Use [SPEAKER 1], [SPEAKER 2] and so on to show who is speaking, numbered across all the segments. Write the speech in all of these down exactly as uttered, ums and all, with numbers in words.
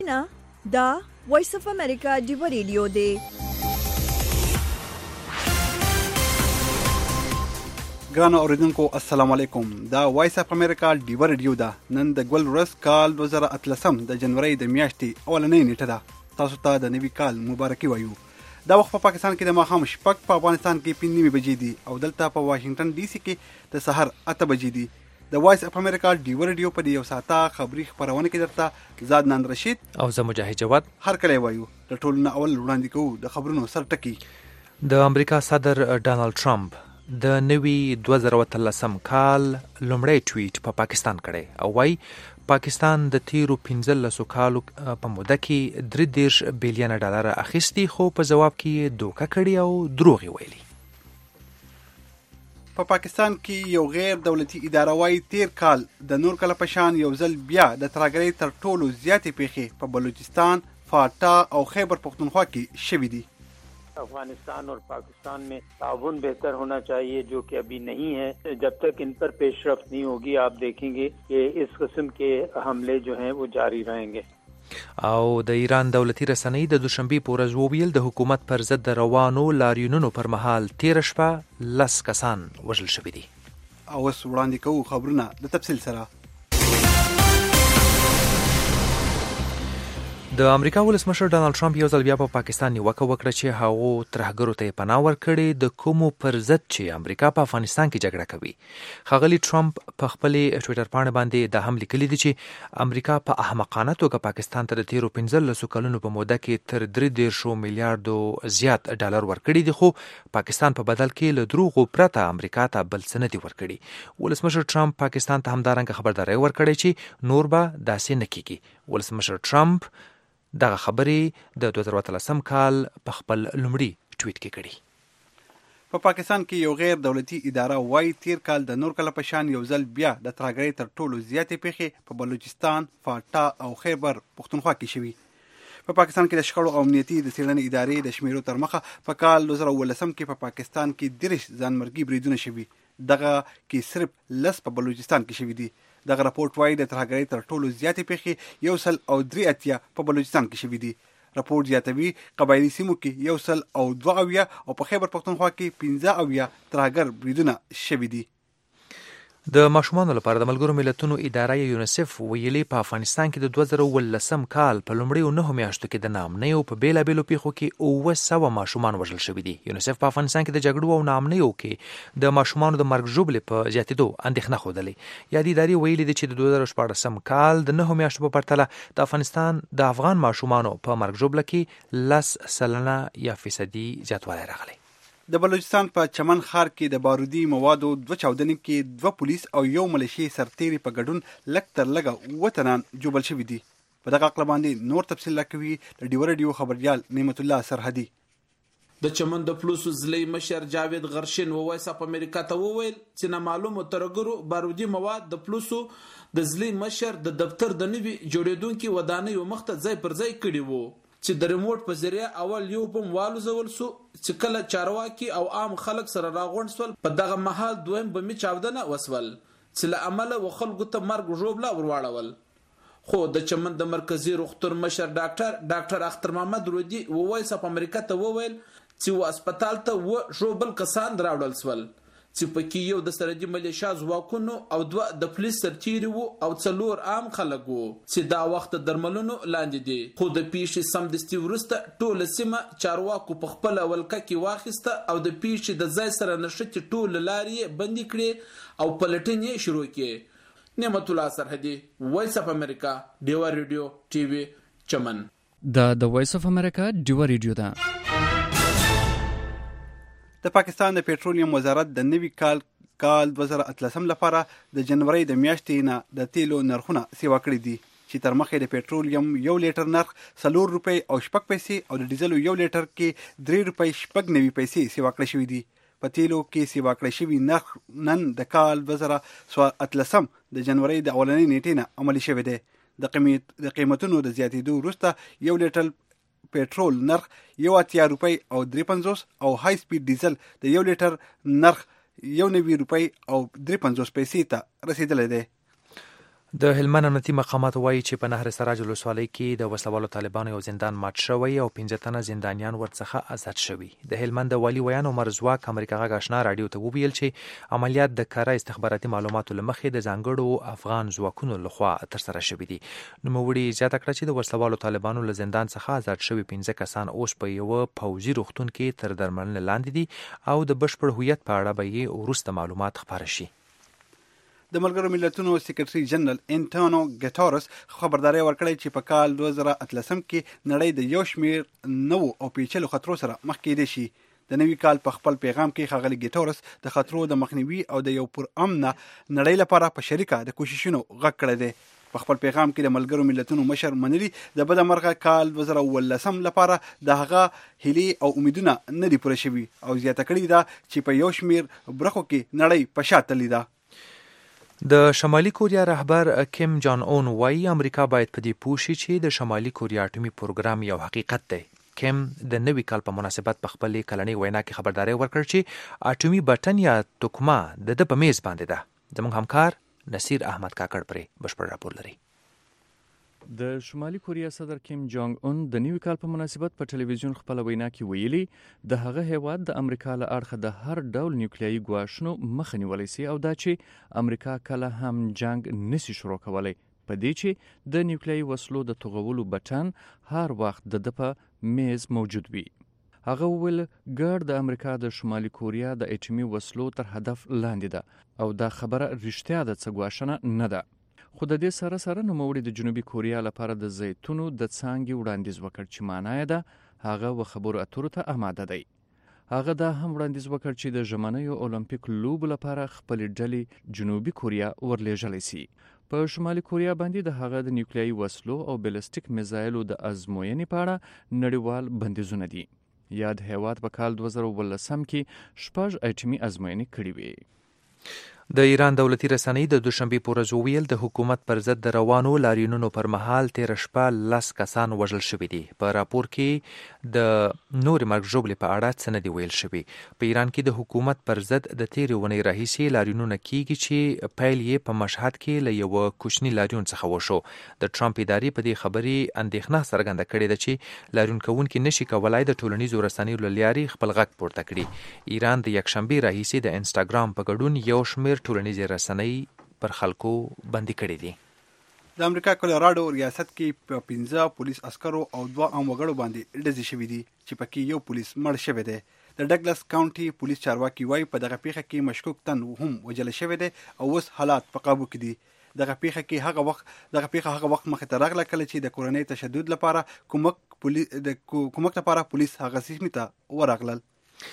[SPEAKER 1] نه دا وایس اف امریکا ډیو ریډیو دی.
[SPEAKER 2] ګرانو اوریدونکو السلام علیکم. دا وایس اف امریکا ډیو ریډیو ده. نن د ګل ورځ کال دوه زره اتلسم د جنوري د میاشتې اولنۍ نیټه ده. تاسو ته د نوي کال مبارکي وایو. دا وخت په پاکستان کې د ماښام شپږ، په افغانستان کې پنځه نیمې بجې دي او دلته په واشنگټن ډي سي کې د سحر اته بجې دي. د وایس اف امریکا ډیو ریډیو په یو ساعته خبري خبرونه کې درته زاد نن رشید
[SPEAKER 3] او زه مجاهد جواد
[SPEAKER 2] هر کله وایو. د ټولو نه اول وړاندې کوو د خبرونو سر ټکی.
[SPEAKER 3] د امریکا صدر ډانلډ ټرمپ د نوي دوه زره اتلسم کال لومړی ټویټ په پاکستان کړی او وايي پاکستان د تیرو پنځلسو کالو په موده کې درې دېرش بیلیونه ډالر اخیستي، خو په جواب کې دوکه کړې او دروغ ویلي.
[SPEAKER 2] په پاکستان کې یو غیر دولتي اداره وايي تیر کال د نور کله په شان یو ځل بیا د ترهګرۍ تر ټولو زیاتې پیښې په بلوچستان، فاټا او خیبر پختونخوا کې شوې دي.
[SPEAKER 4] افغانستان और पाकिस्तान में ताउन बेहतर होना चाहिए, जो कि अभी नहीं है. जब तक इन पर पेशरफ्त नहीं होगी आप देखेंगे कि इस किस्म के हमले जो हैं वो जारी रहेंगे.
[SPEAKER 3] او د ایران دولتي رسنۍ د دوشنبې په ورځ وویل د حکومت پر ضد د روانو لاریونونو پر مهال تېره شپه لس کسان وژل شوي دي.
[SPEAKER 2] او اوس وړاندې کوو خبرونه د تفصیل سره.
[SPEAKER 3] د امریکا ولسمشر ډانلډ ټرمپ یو ځل بیا په پاکستان نیوکه وکړه چې هغو ترهګرو ته یې پناه ورکړې د کومو پر ضد چې امریکا په افغانستان کې جګړه کوي. ښاغلي ټرمپ په خپلې ټویټر پاڼې باندې دا هم لیکلي دي چې امریکا په احمقانه توګه پاکستان ته د تیرو پنځلسو کلونو په موده کې تر درې دېرشو میلیارډو زیات ډالر ورکړي دي، خو پاکستان په بدل کې له دروغو پرته امریکا ته بل څه نه دي ورکړي. ولسمشر ټرمپ پاکستان ته همدارنګه خبرداری ورکړی چې نور به داسې نه کیږي. ولسمشر ټرمپ دغه خبرې د دوه زره اتلسم کال په خپل لومړي ټویټ کې کړي.
[SPEAKER 2] په پاکستان کې یو غیر دولتي اداره وايي تیر کال د نور کله په شان یو ځل بیا د ترهګرۍ تر ټولو زیاتې پیښې په بلوچستان، فاټا او خیبر پختونخوا کې شوي. په پاکستان کې د شخړو او امنیتي د څېړنې ادارې د شمیرو تر مخه په کال دوه زره اوولسم کې په پاکستان کې دېرش ځانمرګي بریدونه شوي. دغه کې صرف لس په بلوچستان کې شوي دي. دغه راپورټ وايي د ترهګرۍ تر ټولو زیاتې پیښې یو سل او درې اتیا په بلوچستان کې شوي دي. راپورټ زیاتوي قبایلي سیمو کې یو سل او دوه اویا او په خیبر پختونخوا کې پنځه اویا ترهګر بریدونه شوي دي.
[SPEAKER 3] د ماشومانو لپاره د ملګرو ملتونو اداره یونیسف ویلي په افغانستان کې د دوه زره اوولسم کال په لومړیو نهو میاشتو کې د ناامنیو په بیلابیلو پیښو کې اووه سوه ماشومان وژل شوي دي. یونیسف په افغانستان کې د جګړو او ناامنیو کې د ماشومانو د مرګ ژوبلې په زیاتېدو اندېښنه ښودلې. یادې ادارې ویلي دي چې د دوه زره شپاړسم کال د نهو میاشتو په پرتله د افغانستان د افغان ماشومانو په مرګ ژوبله کې لس سلنه یا فیصدي زیاتوالی راغلی.
[SPEAKER 2] د بلوچستان په چمن ښار کې د بارودي موادو دوه چاودنې کې دوه پولیس او یو ملیشي سرتیري په ګډون لږ تر لږه اووه تنان جوبل شوي دي. په دغه عقله باندې نور تفصیل راکوي د ډیو ریډیو خبریال نعمت الله سرحدي.
[SPEAKER 5] د چمن د پولیسو ضلعي مشر جاوید غرشین و وایس اپ امریکا ته وویل چې نامعلومو ترهګرو بارودي مواد د پولیسو د ضلعي مشر د دفتر د نوي جوړېدونکي ودانیو مخ ته ځای پر ځای کړي وو چې د ریموټ په ذریعه اول یو بم والوزول سو چې کله چارواکي او عام خلک سره راغونډ سول. په دغه مهال دویم بمي چاودنه وسول چې له امله و خلکو ته مرګ ژوبله ورواړول. خو د چمن د مرکزی روغتون مشر ډاکټر ډاکټر اختر محمد رودي و وایس اپ امریکا ته وویل چې و هسپتال ته و ژوبل کسان راوړل سول چې پکې یو د سرحدي ملیشیا ځواکونو او دوه د پولیس سرتیري وو او څلور عام خلک وو چې دا وخت درملونو لاندې دي. خو د پیښې سمدستي وروسته ټوله سیمه چارواکو په خپله ولکه کې واخیسته او د پیښې د ځای سره نښتې ټولې لارې یې بندې کړې او پلټنې یې شروع کړې. نعمت الله سرحدي، وایس اف امریکا، ډیوا ریډیو ټي وي، چمن.
[SPEAKER 6] دا د وایس اف امریکا ډیوا ریډیو ده.
[SPEAKER 2] د پاکستان د پېټرولیم وزارت د نوي کال کال دوه زره اتلسم لپاره د جنوري د میاشتې نه د تیلو نرخونه سیوا کړي دي چې تر مخکې د پېټرولیم یو لیټر نرخ څلور روپۍ او شپږ پیسې او د ډیزلو یو لیټر کې درې روپۍ شپږ نوي پیسې سیوا کړي شوي دي. په تیلو کې سیوا کړی شوي نرخ نن د کال دوه زره اتلسم د جنوري د اولنۍ نیټې نه عملي شوی دی. د قیمتونو د زیاتېدو وروسته یو لیټر پېټرول نرخ یو اتیا روپۍ او درې پنځوس او های سپیډ ډیزل د یو لیټر نرخ یو نوي روپۍ او درې پنځوس پیسې ته رسیدلی دی.
[SPEAKER 3] د هلمند امنیتي مقامات وایي چې په نهر سراج ولسوالۍ کې د وسلوالو طالبانو یو زندان مات شوی او پنځه تنه زندانیان ورڅخه آزاد شوي. د هلمند د والي ویان عمر زواک امریکا غږ آشنا راډیو ته وویل چې عملیات د کره استخباراتي معلوماتو له مخې د ځانګړو افغان ځواکونو لخوا ترسره شوي دي. نوموړي زیاته کړه چې د وسلوالو طالبانو له زندان څخه آزاد شوي پنځه کسان اوس په یوه پوځي روغتون کې تر درملنې لاندې دي او د بشپړ هویت په اړه به یې وروسته معلومات خپاره شي.
[SPEAKER 2] د ملګرو ملتونو سیکرټري جنرال انټونیو ګټورس خبرداري ورکړې چې په کال دوه زره اتلسم کې نړۍ د یو شمېر نوو او پیچلو خطرو سره مخ کېدی شي. د نوي کال په خپل پیغام کې ښاغلي ګټورس د خطرو د مخنیوي او د یو پرامنه نړۍ لپاره په شریکه د کوششونو غږ کړی دی. په خپل پیغام کې د ملګرو ملتونو مشر منلي د بده مرغه کال دوه زره اوولسم لپاره د هغه هیلې او امیدونه نه دي پوره شوي او زیاته کړې ده چې په یو شمېر برخو کې نړۍ په شا تللې ده.
[SPEAKER 3] د شمالي کوریا رهبر کیم جان اون وایي امریکا باید په دې پوه شي چې د شمالي کوریا اټومي پروګرام یو حقیقت دی. کیم د نوي کال په مناسبت په خپلې کلنۍ وینا کې خبرداری ورکړ چې اټومي بټن یا توکمه د ده په میز باندې ده. زموږ همکار نصیر احمد کاکړ پرې بشپړ راپور لري.
[SPEAKER 6] د شمالي کوریا صدر کیم جانګ اون د نوي کال په مناسبت په ټلویزیون خپل وینا کې ویلي د هغه هیواد د امریکا له اړخه د هر ډول نیوکلیایي ګواښونو مخه نیولی سي او دا چې امریکا کله هم جنګ نسی شروع کولی په دې چې د نیوکلیایي وسلو د توغولو بټن هر وخت د ده په میز موجود وي. هغه وویل ګډ د امریکا د شمالي کوریا د اټومي وسلو تر هدف لاندې ده او دا خبره رښتیا ده څه ګواښنه نه ده. خو د دې سره سره نوموړي د جنوبي کوریا لپاره د زیتونو د څانګې وړاندیز وکړ چې معنا یې ده هغه و خبرو اترو ته آماده دی. هغه دا هم وړاندیز وکړ چې د ژمنیو اولمپیک لوبو لپاره خپلې ډلې جنوبي کوریا ورلیږلی سي. په شمالي کوریا باندې د هغه د نیوکلیایي وسلو او بلستیک میزایلو د ازموینې په اړه نړیوال بندیزونه دي. یاد هیواد په کال دوه زره اوولسم کې شپږ اټومي ازموینې کړې وې.
[SPEAKER 3] د ایران دولتي رسنۍ د دوشنبې په ورځ وویل د حکومت پر ضد د روانو لاریونونو پر مهال تېره شپه لس کسان وژل شوي دي. په راپور کې د نورې مرګ ژوبلې په اړه څه نه دي ویل شوي. په ایران کې د حکومت پر ضد د تېرې اونۍ راهیسې لاریونونه کیږي چې پیل یې په مشهد کې له یوه کوچني لاریون څخه وشو. د ټرمپ ادارې په دې خبرې اندېښنه څرګنده کړې ده چې لاریون کوونکي نشي کولای د ټولنیزو رسنیو له لارې خپل غږ پورته کړي. ایران د یکشنبې راهیسې د انسټاګرام په ګډون یو شمېر ټولنیزې رسنۍ پر خلکو بندي کړي دي.
[SPEAKER 2] د امریکا کولراډو ریاست کې په پنځه پولیس عسکرو او دوه عام وګړو باندې ډزې شوي دي چې پکې یو پولیس مړ شوی دی. د ډګلس کاونټي پولیس چارواکي وایي په دغه پیښه کې مشکوک تن هم وژل شوی دی او اوس حالات په قابو کې دي. دغه پیښه کې هغه وخت دغه پیښه هغه وخت مخې ته راغله کله چې د کورنۍ تشدد لپاره کومک پولیس د کومک لپاره پولیس هغه سیمې ته ورغلل.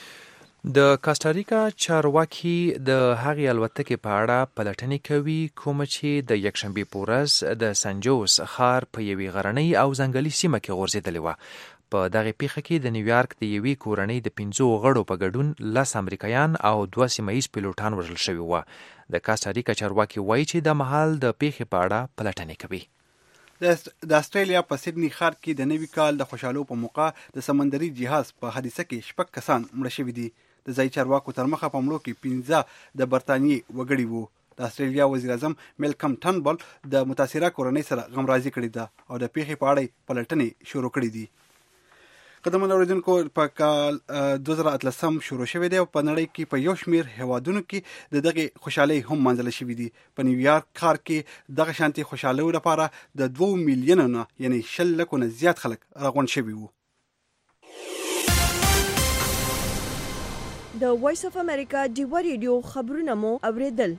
[SPEAKER 3] د کاستاریکا چارواکي د هغې الوتکې په اړه پلټنې کوي کومه چې د یکشنبې په ورځ د سنجوس ښار په یوې غرنۍ او ځنګلي سیمه کې غورځېدلې وه. په دغه پیښه کې د نیویارک د یوې کورنۍ د پنځو غړو په ګډون لس امریکایان او دوه سیمه ییز پیلوټان وژل شوي وه. د کاستاریکا چارواکي وایي چې د مهال د پیښې په اړه پلټنې کوي.
[SPEAKER 2] د استرالیا په سیدني ښار کې د نوي کال د خوشحالو په موقع د سمندري جهاز په حادثه کې شپږ کسان مړه شوي دي. د ځایي چارواکو تر مخه په مړو کې پنځه د برطانیې وګړي وو. د استرالیا وزیر اعظم میلکم ټرنبل د متاثره کورنۍ سره غمرازي کړې ده او د پیښې په اړه پلټنې شروع کړې دي. قدمونه اوریدونکو په کال دوه زره اتلسم شروع شوی دی او په نړۍ کې په یو شمېر هیوادونو کې د دغې خوشحالۍ هم منځله شوي دي. په نیویارک ښار کې دغه شانتي خوشحالیو لپاره د دوه میلیونو نه یعنی شل لکو نه زیات خلک راغونډ شوي وو.
[SPEAKER 1] د وایس اف امریکا ډیوا ریډیو خبرونه مو اوریدل.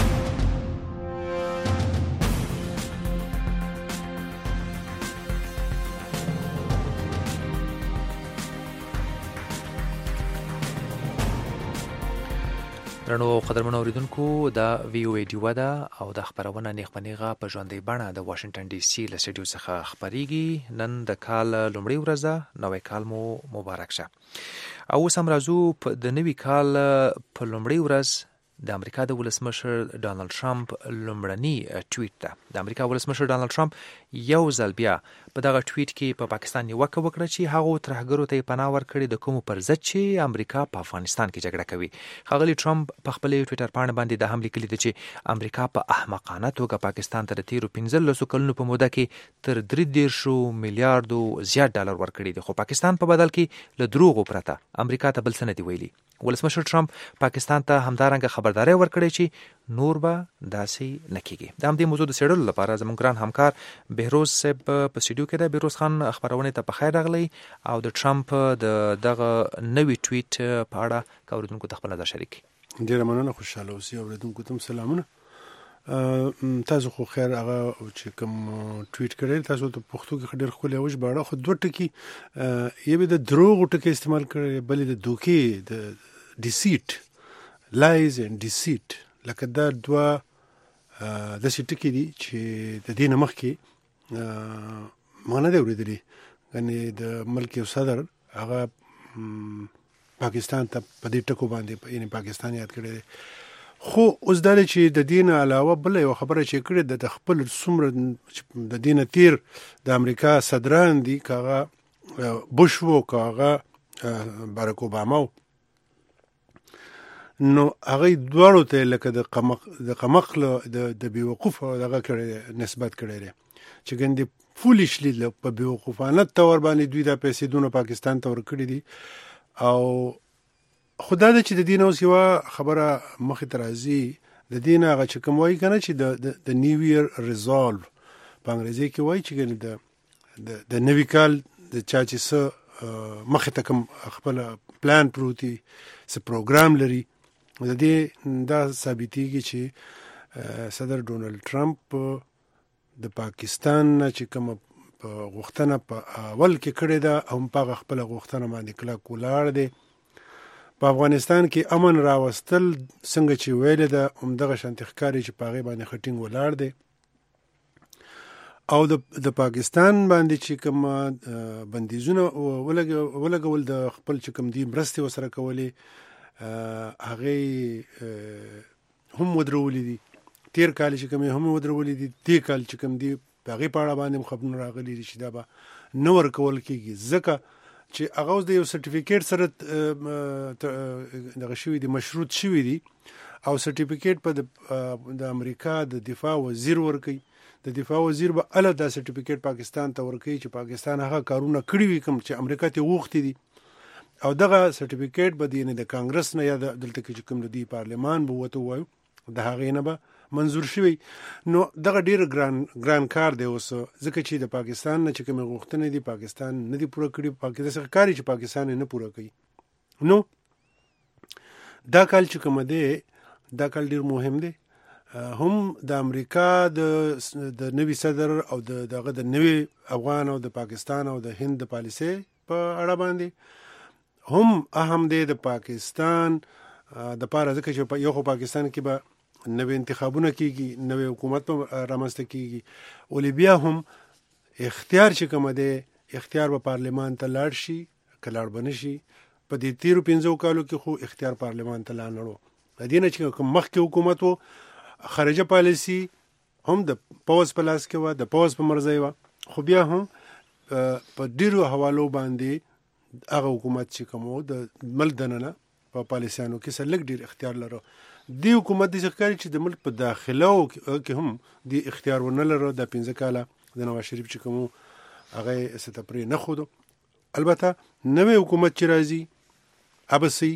[SPEAKER 3] درنو قدرمنو اوریدونکو دا وی او ای ډیوا ده او د خبرونه نیغه په ژوندۍ بڼه د واشنگټن ډي سي له سټډیو څخه خبريږي. نن د کال لومړۍ ورځ ده، نوې کال مو مبارک شه. او اوس هم راځو د نوي کال په لومړۍ ورځ د امریکا د ولسمشر ډانلډ ټرمپ لومړنی ټویټ ده. د امریکا ولسمشر ډانلډ ټرمپ یو ځل بیا په دغه ټویټ کې په پاکستان نیوکه وکړه چې هغو ترهګرو ته یې پناه ورکړې د کومو پر ضد چې امریکا په افغانستان کې جګړه کوي. ښاغلي ټرمپ په خپلې ټویټر پاڼه باندې د هم لیکلي ده چې امریکا په احمقانه توګه پاکستان ته د تیرو پنځلسو کلونو په موده کې تر درې دېرشو میلیارډو زیات ډالر ورکړي دي، خو پاکستان په بدل کې له دروغو پرته امریکا ته بل څه نه دي ویلي. ولسمشر ټرمپ پاکستان ته همدارنګه خبرداری ورکړی چې نور به داسې نه کیږي. د همدې موضوع د څېړلو لپاره زموږ ګران همکار بهروز صاحب په سټوډیو کې دی. بهروز خان، خبرونه ته په خیر راغلی او د ټرمپ د دغه نوي ټویټ په اړه که اورېدونکو ته خپل نظر شریک کړي.
[SPEAKER 7] ډېره مننه، خوشحاله اوسئ. اورېدونکو ته سلامونه. تاسو خو خیر هغه چې کوم ټویټ کړی تاسو ته پښتو کې ډېر ښکلی وژباړه، خو دوه ټکي یو د دروغو ټکي استعمال کړی، بل د دوکې د ډیسیټ لایز اینډ ډیسیټ، لکه دا دوه داسې ټکي دي چې د دې نه مخکې ما نه دی اورېدلی. یعنې د ملک یو صدر هغه پاکستان ته په دې ټکو باندې یعنې پاکستان یاد کړی دی. خو اوس دا دی چې د دې نه علاوه بله یوه خبره چې کړې ده، د خپل څومره د دې نه تیر د امریکا صدران دي، که هغه بوش و که هغه باراک اوباما و، نو هغوی دواړو ته لکه د قمق د قمقل د بېوقوف دغه کړی نسبت کړی دی چې ګندې فولیشلی په بېوقوفانه طور باندې دوی دا پیسې دونه پاکستان ته ورکړي دي. او خدا ده چې د دې نه اوس یوه خبره مخې ته راځي، د دې نه هغه چې کوم وایي که نه چې د نیو اییر ریزالو په انګریزي کې وایي چې د نوي کال د چا چې څه مخې ته کوم خپله پلان پروت وي، څه پروګرام لري، د دې دا ثابتېږي چې صدر ډونالډ ټرمپ د پاکستان نه چې کومه غوښتنه په اول کې کړې ده هم په هغه خپله غوښتنه باندې کلک ولاړ دی. په افغانستان کې امن راوستل څنګه چې ویلې ده همدغه شانتې ښکاري چې په هغې باندې ښه ټینګ ولاړ دی. او د پاکستان باندې چې کوم بندیزونه ولګول د خپل چې کوم دي مرستې ورسره کولې هغې هم ودرولې دي. تیر کال چې کوم هم ودرولې دي، دې کال چې کوم دي په هغې په اړه باندې هم خبرونه راغلي دي چې دا به نه ورکول کېږي، ځکه چې هغه اوس د یو سرټیفیکیټ سره دغه شوي دي، مشروط شوي دي، او سرټیفیکیټ په د امریکا د دفاع وزیر ورکوي. د دفاع وزیر به اله دا سرټیفیکیټ پاکستان ته ورکوي چې پاکستان هغه کارونه کړي وي کوم چې امریکا ته غوښتي دي، او دغه سرټیفیکیټ به د کانګرس نه یا دلته کې چې کوم د پارلمان به وته وایو د هغې نه به منظور شوی. نو دغه ډیر ګران ګران کار دی اوس، ځکه چې د پاکستان نه چې کومې غوښتنې دي پاکستان نه دي پوره کړي، پاکستان څخه کاري چې پاکستان نه پوره کوي. نو دا کال چې کوم دی دا کال ډیر مهم دی، هم د امریکا د د نوي صدر او دغه د نوي افغان او د پاکستان او د هند د پالیسۍ په اړه باندې هم اهم دی د پاکستان د پاره، ځکه چې یو خو پاکستان کې به نوې انتخابونه کیږي، نوې حکومت په رامنځته کیږي، ولې بیا هم اختیار چې کوم دی اختیار به پارلمان ته لاړ شي که لاړ به نه شي. په دې تیرو پنځو کالو کې خو اختیار پارلمان ته لا نه و. د دې نه چې کوم مخکې حکومت و خارجه پالیسي هم د پوز په لاس کې وه، د پوز په مرضی وه، خو بیا هم په ډیرو حوالو باندې هغه حکومت چې کوم و د ملک دننه په پالیسیانو کې سره لږ ډیر اختیار لرو. دی حکومت دې ښکاري چې د ملک په داخله کې هم دی اختیار ونه لرو. د پنځه کاله د نواز شریف چې کوم هغه څه ته پرې نه ښودو. البته نوی حکومت چې راځي ابسي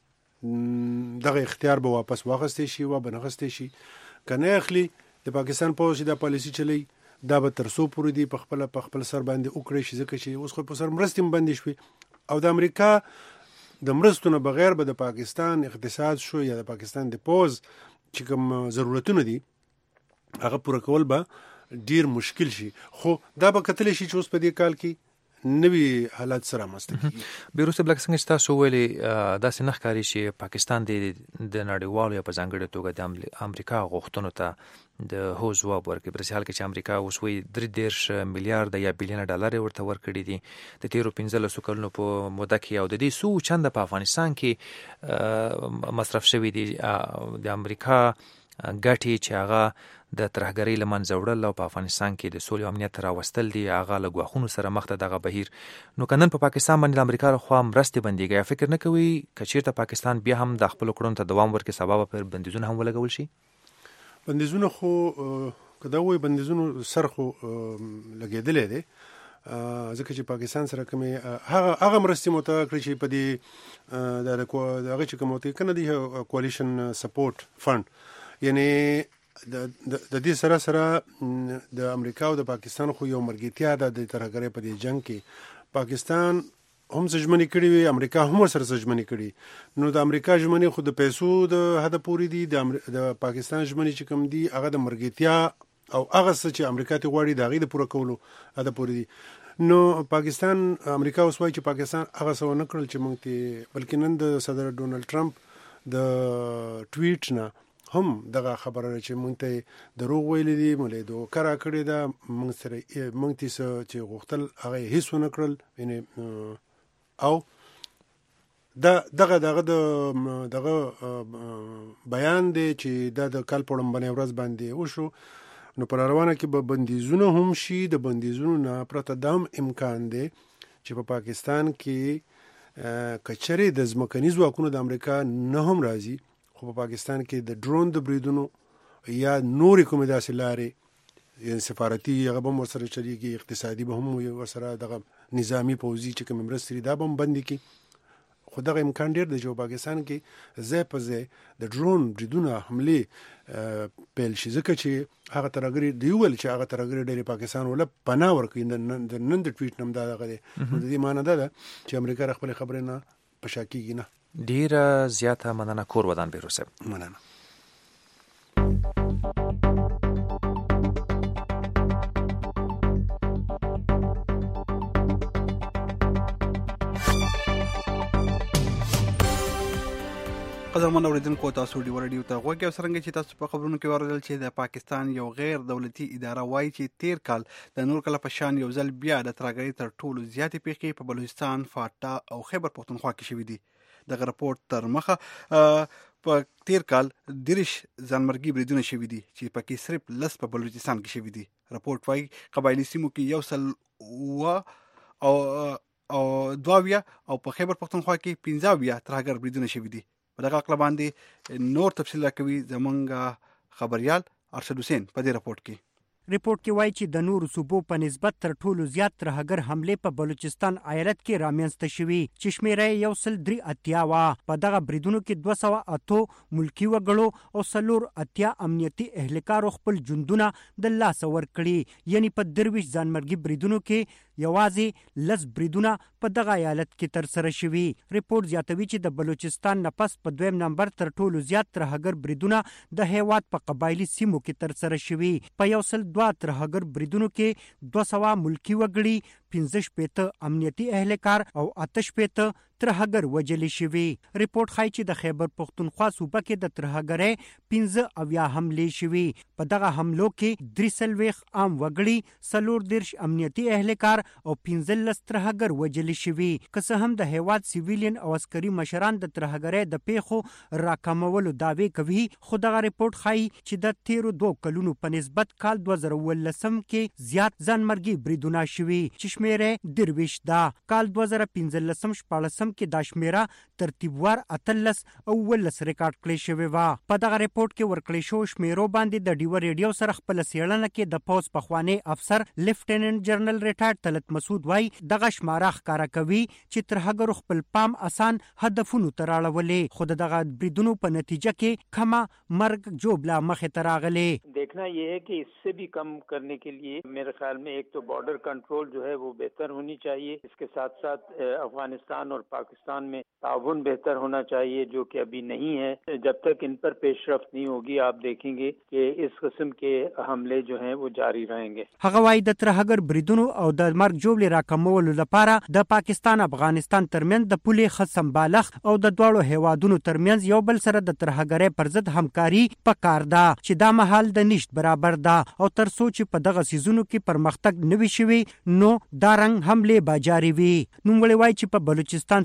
[SPEAKER 7] دغه اختیار به واپس واخیستی شي و به نه اخیستی شي، که نه اخلي د پاکستان پوځ چې دا پالیسي چلی دا به تر څو پورې دی په خپله په خپل سر باندې وکړی شي، ځکه چې اوس خو په سر مرستې هم بندې شوې، او د امریکا د مرستو نه بغیر به د پاکستان اقتصاد شو یا د پاکستان د پوز چې کوم ضرورتونه دي هغه پوره کول به ډیر مشکل شي. خو دا به کتلی شي چې اوس په دې کال کې نوي حالات سره رامنځته کېږي.
[SPEAKER 3] بیروسه بلک څنګه چې تاسو ویلې داسې نه ښکاري چې پاکستان د نړیوالو یا په ځانګړې توګه د امریکا غوښتنو ته د هو ځواب ورکړي، په حال کې چې امریکا اوس وایي درې دېرش میلیارډ یا بیلیونه ډالر یې ورته ورکړي دي د تېرو پنځلسو کلونو په موده کې، او د دې څو چنده په افغانستان کې مصرف شوي دي د امریکا ګټې چې هغه د ترهګرۍ له منځه وړل او په افغانستان کې د سولې او امنیت راوستل دي. هغه له ګواښونو سره مخ ته دغه بهیر. نو که نن په پاکستان باندې د امریکا لخوا مرستې بندېږي، فکر نه کوي که چېرته پاکستان بیا هم د خپلو کړنو ته دوام ورکړي سبا به پر بندیزونه هم ولګول شي؟
[SPEAKER 7] بندیزونه خو که دا وایي بندیزونو سر خو لګېدلی دی، ځکه چې پاکستان سره کومې هغه هغه مرستې مو ته کړي چې په دې د هغه چې کوم ورته کنه دی کوalition سپورټ فند، یعنی د د دې سره سره د امریکا او د پاکستان خو یو مرګتیا ده د ترهګرۍ په دې جنگ کې. پاکستان هم ژمنې کړې وي، امریکا هم سره ژمنې کړي. نو د امریکا ژمنې خو د پیسو د حد پورې دي، د د پاکستان ژمنې چې کوم دي هغه د مرګتیا او هغه څه چې امریکا ته غواړي د هغې د پوره کولو حد پورې دي. نو پاکستان امریکا اوس وایي چې پاکستان هغه څه ونه کړل چې موږ ته، بلکې نن د صدر ډونالډ ټرمپ د ټویټ نه هم دغه خبره چې مونږ ته دروغ ویلي دي، مونږ له دوکه راکړې ده، مونږ سره مونږ ته څه چې غوښتل هغه هیڅ ونه کړل. یعنی او دا دغه دغه دغه بیان دی چې دا د کال په لومړنۍ ورځ باندې وشو. نو پر روانه کې به بندیزونه هم شي، د بندیزونو نه پرته دا هم امکان دی چې په پاکستان کې کچرې د ځمکني ځواکونو د امریکا نه هم راځي، خو په پاکستان کې د ډرون د بریدونو یا نورې کومې داسې لارې، یعنې سفارتي هغه به هم ورسره چلېږي، اقتصادي به هم ورسره دغه نظامي پوځي چې کومې مرستې دي دا به هم بندې کړي. خو دغه امکان ډېر دی چې په پاکستان کې ځای په ځای د ډرون بریدونه حملې پیل شي، ځکه چې هغه ترهګري دوی وویل چې هغه ترهګري ډېرې پاکستان وله پناه ورکوي. د نن د ټویټ نه هم دا دغه دی. نو د دې معنی دا ده چې امریکا د خپلې خبرې نه په شا کېږي نه.
[SPEAKER 3] ډیره زیاته مننه کور ودان بیروز صاحب.
[SPEAKER 7] مننه.
[SPEAKER 2] قدرمن اوریدونکو، تاسو ډیو رادیو ته غوږ یو څرنګه چې تاسو په خبرونو کې واورل چې د پاکستان یو غیر دولتي اداره وایي چې تیر کال د نور کله په شان یو ځل بیا د ترهګرۍ تر ټولو زیاتې پیښې په بلوچستان، فاټا او خیبر پښتونخوا کې شوې دي. دغه راپورټ تر مخه په تیر کال دریش ځانمرګي بریدونه شوي دي چې پکې صرف لس په بلوچستان کې شوي دي. راپورټ وایي قبایلي سیمو کې یو سل و او او دوه او په خیبر پښتونخوا کې پنځه اویا ترهګر بریدونه شوي دي. په دغه عقل باندې نور تفصیل راکوي زمونږ خبريال ارشد حسین په دې راپورټ کې.
[SPEAKER 8] ریپورت کې وایي چې د نورو صوبو په نسبت تر ټولو زیات ترهګر حملې په بلوچستان ایالت کې رامنځته شوي چې شمیره یو سل درې اتیا وه. په دغه بریدونو کې دوه سوه اتو ملکي وګړو او څلور اتیا امنیتي اهلکارو خپل ژوندونه د لاسه ورکړي. یعنې په درویشت ځانمرګي بریدونو کې یوازې لس بریدونه په دغه ایالت کې ترسره شوي. ریپورت زیاتوي چې د بلوچستان نه پس په دویم نمبر تر ټولو زیات ترهګر بریدونه د هیواد په قبایلي سیمو کې ترسره شوي. په یو سل دوه ترهګر بریدونو کې دوه سوه ملکي وګړي، پنځه شپېته امنیتي اهلکار او اته شپېته ترهګر وجلې شوي. ریپورت ښایي چې د خیبر پښتونخوا صوبه کې د ترهګرۍ پنځه اویا حملې شوي. په دغه حملو کې درې څلوېښت عام وګړي، څلور دېرش امنیتي اهلکار او پنځلس ترهګر وجلې شوي. که څه هم د هیواد سیویلین او عسکري مشران د ترهګرۍ د پیښو راکمولو دعوې کوي، خو دغه ریپورت ښایي چې د تیرو دوه کلونو په نسبت کال دوه زره اوولسم کې زیات ځانمرګي بریدونه شوي چې شمیره درویشت ده. کال دوه زره پنځلسم شپاړسم کې دا شمیره ترتیبوار اتلس او اوولس ریکارډ کړی شوې وه. په دغه ریپورټ کې ورکړی شو شمیرو باندې د ډیو ریډیو سره خپل څېړنه کې د پوز پخوانی افسر لیفټیننټ جنرال ریټایرډ طلعت مسعود وایي دغه شماره ښکاره کوي چې ترهګرو خپل پام اسان هدفونو ته راړولې، خو دغه بریدونو په نتیجه کې کمه مرګ جوړه مخې ته راغلې.
[SPEAKER 4] देखना ये है कि इससे भी कम करने के लिए मेरे ख्याल में एक तो बॉर्डर कंट्रोल जो है वो बेहतर होनी चाहिए, इसके साथ साथ अफगानिस्तान और पाकिस्तान में ताउन बेहतर होना चाहिए जो कि अभी नहीं है. जब तक इन पर पेशरफ्त नहीं होगी आप देखेंगे कि इस किस्म के हमले जो हैं वो जारी रहेंगे.
[SPEAKER 8] هغه وايي د ترهګر بریدونو او د مرګ جوړې راکمولو لپاره د پاکستان افغانستان ترمنځ د پولې ښه سمبالښت او د دواړو هیوادونو ترمنځ یو بل سره د ترهګرۍ پر ضد همکاري پکار ده چې دا مهال د نشت برابر ده او تر څو چې په دغه سیزونو کې پرمختګ نوي شوي نو دا رنګ حملې به جاري وي. نوموړی وایي چې په بلوچستان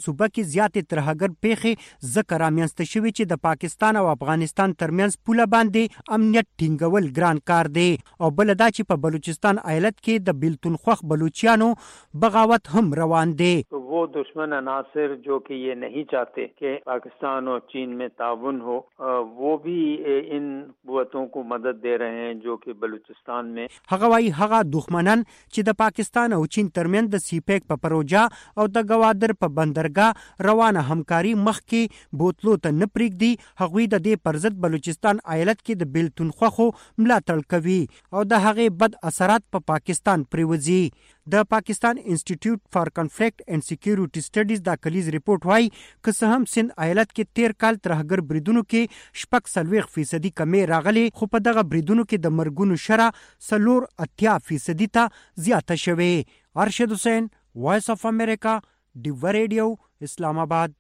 [SPEAKER 8] صوبه کې زیاتې ترهګر پیښې ځکه رامنځته شوي چې د پاکستان او افغانستان ترمنځ پوله باندې امنیت ټینګول ګران کار دی او بل دا چې په بلوچستان ایالت کې د بیلتون خوخ بلوچیانو بغاوت هم روان دی.
[SPEAKER 4] वो दुश्मन अनासर जो कि ये नहीं चाहते कि पाकिस्तान और चीन में ताउन हो, वो भी इन कुव्वतों को मदद दे रहे हैं जो कि बलूचिस्तान में.
[SPEAKER 8] هغه وايي هغه دښمنان چې د پاکستان او چین ترمنځ د سیپیک په پروژه او د گوادر په بندرګاه روانه همکاري مخکې بوتلو ته نه پرېږدي، هغوی د دې پر ضد بلوچستان ایالت کې د بیلتون خوخو ملاتړ کوي او د هغې بد اثرات په پا پاکستان پریوځي. د پاکستان انسټیټیوټ فار کنفلیکټ اینڈ سکیورټي سټډیز دا کلیز ریپورت وايي که څه هم سند ایالت کې تیر کال ترهګر بریدونو کې شپږ څلوېښت فیصدي کمې راغلي، خو په دغه بریدونو کې د مرګونو شرح څلور اتیا فیصدي ته زیاته شوې. ارشد حسین، وایس اف امریکا، ډیوه ریډیو، اسلام آباد.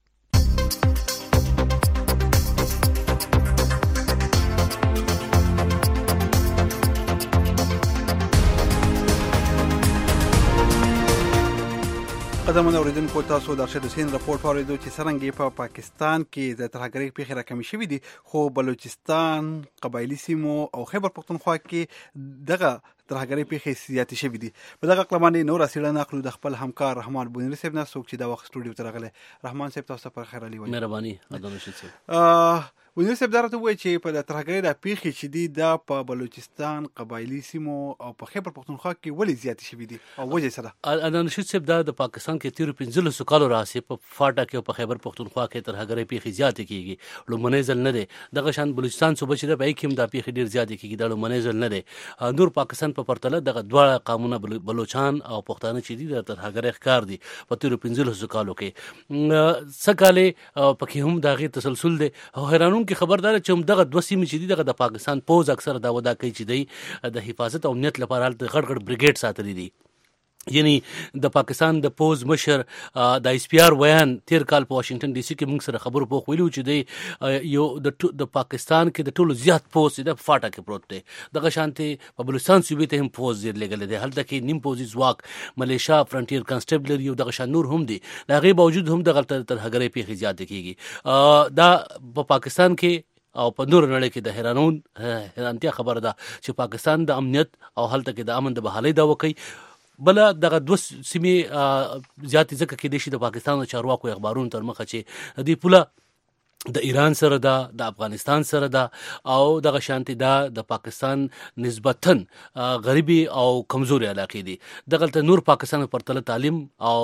[SPEAKER 2] قدمونه اوریدونکو تاسو د ارشد حسین راپورټ واوریدو چې څرنګه په پاکستان کې د ترهګرۍ پیښې راکمې شوې دي، خو بلوچستان، قبایلي سیمو او خیبر پختونخوا کې دغه ترهګرۍ پیښې زیاتې شوې دي. په دغه اقلا باندې نوره څېړنه اخلو د خپل همکار رحمان بونیري صاحب نه، څوک چې دا وخت سټوډیو ته راغلی. رحمان صاحب تاسو پر خیر علي وایي.
[SPEAKER 9] مهرباني ادم رشید صاحب.
[SPEAKER 2] بونیري صاحب دا راته ووایي چې په د ترهګرۍ د پیښې چې دي دا په بلوچستان، قبایلي سیمو او په خیبر پختونخوا کې ولې زیاتې شوې دي او وجه څه ده؟
[SPEAKER 9] ادم رشید صاحب دا د پاکستان کې تیرو پنځلسو کالو راهیسې په فاټا کې او په خیبر پختونخوا کې ترهګرۍ پیښې زیاتې کېږي. لومړنی ځل نه دی. دغه شان بلوچستان صوبه چې ده په هغې کې هم دا پیښې ډېر زیاتې کېږي. دا لومړنی ځل نه دی. نور پاکستان په پرتله دغه دواړه قومونه بلوچان او پښتانه چې دي د ترهګرۍ ښکار دي په تیرو پنځلسو کالو کې. څه کالې پکې هم د هغې تسلسل دی او حیرانونکې خبر دا ده چې دغه دوه سیمې چې دي دغه د پاکستان پوځ اکثر دا ودا کوي چې دی د حفاظت او امنیت لپاره هلته غټ غټ بریګیډ ساتلي دي. یعنی د پاکستان د پوز مشر د ایس پی آر ویان تیر کال په واشنگټن ډي سي کې موږ سره خبرو پوښ ویلو چې دی یو د پاکستان کې د ټولو زیات پوز د فاټا کې پروت دی. دغه شانتي په بلوچستان صوبې ته هم پوز زیر لګل دی. هلته کې نیم پوزي ځواک ملیشا فرنټیر کانسټیبلری او دغه شان نور هم دي. د هغې باوجود هم دغه ترهګرۍ پیښې زیاتې کېږي. دا په پاکستان کې او په نور نړۍ کې د حیرانون حیرانتیا خبره ده چې پاکستان د امنیت او هلته کې د امن د بحالۍ دعوه کوي. بله دغه دوه سیمې زیاتې ځکه کېدای شي د پاکستان د چارواکو اخبارونو تر مخه چې دې پوله د ایران سره ده، د افغانستان سره ده او دغه شانتي دا د پاکستان نسبتاً غریبي او کمزوري علاقې دي. دغلته نور پاکستان پرتله تعلیم او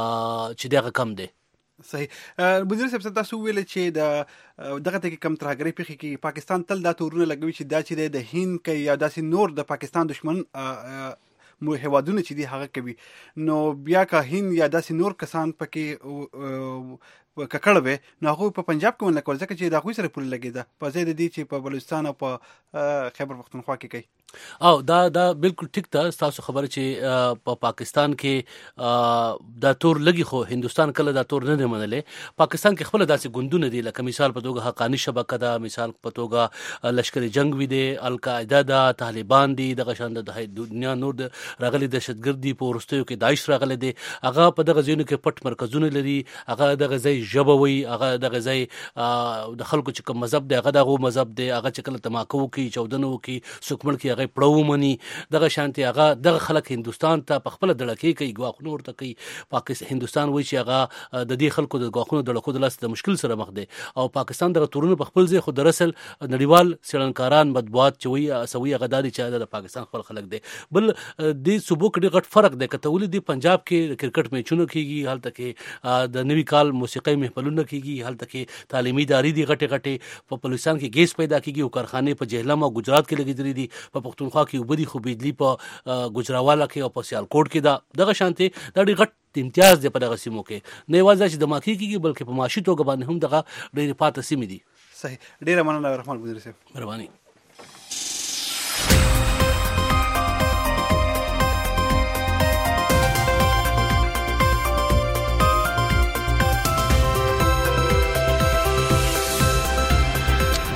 [SPEAKER 9] چې دغه کم دی.
[SPEAKER 2] صحیح. بونیري صاحب تاسو ویل چې د دغه ته کم ترهګرۍ پیښې کې پاکستان تل دا تورونه لګوي چې دا چې د هند کې یا داسې نور د پاکستان دشمن هیوادونه چې دي هغه کوي، نو بیا که هند یا داسې نور کسان پکې ککړ وي نو هغوی په پنجاب کې ونه کول ځکه چې د هغوی سره پوله لګېده په ځای د دې چې په بلوچستان او په خیبر پختونخوا کې کوي.
[SPEAKER 9] او دا دا بالکل ټیک ده ستاسو خبره چې په پا پاکستان کې دا تور لګي، خو هندوستان کله دا تور نه دی منلی. پاکستان کې خپل داسې ګوندونه دي لکه مثال په توګه حقانی شبکه ده، مثال په توګه لشکر جنگ وي دی، القاعده ده، طالبان دي، دغه شان د دنیا نور د راغلي دهشتګرد دي، په وروستیو کې داعش راغلی دی. هغه په دغه ځایونو کې پټ مرکزونه لري. هغه دغه ځای ژبه وي، هغه دغه ځای د خلکو چې کوم مذهب دی هغه دغه مذهب دی. هغه چې کله تماکو وکړي، چاودنه وکړي، سوکمړ کې هغه پړو ومني، دغه شانتي هغه دغه خلک هندوستان ته په خپله دړکې کوي، ګواښونه ورته کوي. پاکستان هندوستان وایي چې هغه د دې خلکو د ګواښونو دړکو د لاسه د مشکل سره مخ دی او پاکستان دغه تورونه په خپل ځای، خو در اصل نړیوال څېړنکاران مطبوعات چې وایي سوي هغه دا دي چې د پاکستان خپل خلک دی. بل دې صوبو کې ډېر غټ فرق دی. که ته ولې دې پنجاب کې د کرکټ میچونه کېږي، هلته کې د نوي کال موسیقۍ محفلونه کېږي، هلته کې تعلیمي ادارې دي غټې غټې. په بلوچستان کې ګیس پیدا کېږي او کارخانې په جهلم او ګجرات کې لګېدلې دي. په پښتونخوا کې اوبه دي خو بجلي په ګجراوالا کې او په سیالکوټ کې ده. دغه شانتي دا ډېر غټ امتیاز دی په دغه سیمو کې. نه یوازې چې دماکي کېږي بلکې په معاشي توګه باندې هم دغه ډېرې پاتې سیمې دي.
[SPEAKER 2] صحیح. ډېره مننه رحمان بونیري صاحب.
[SPEAKER 9] مهرباني.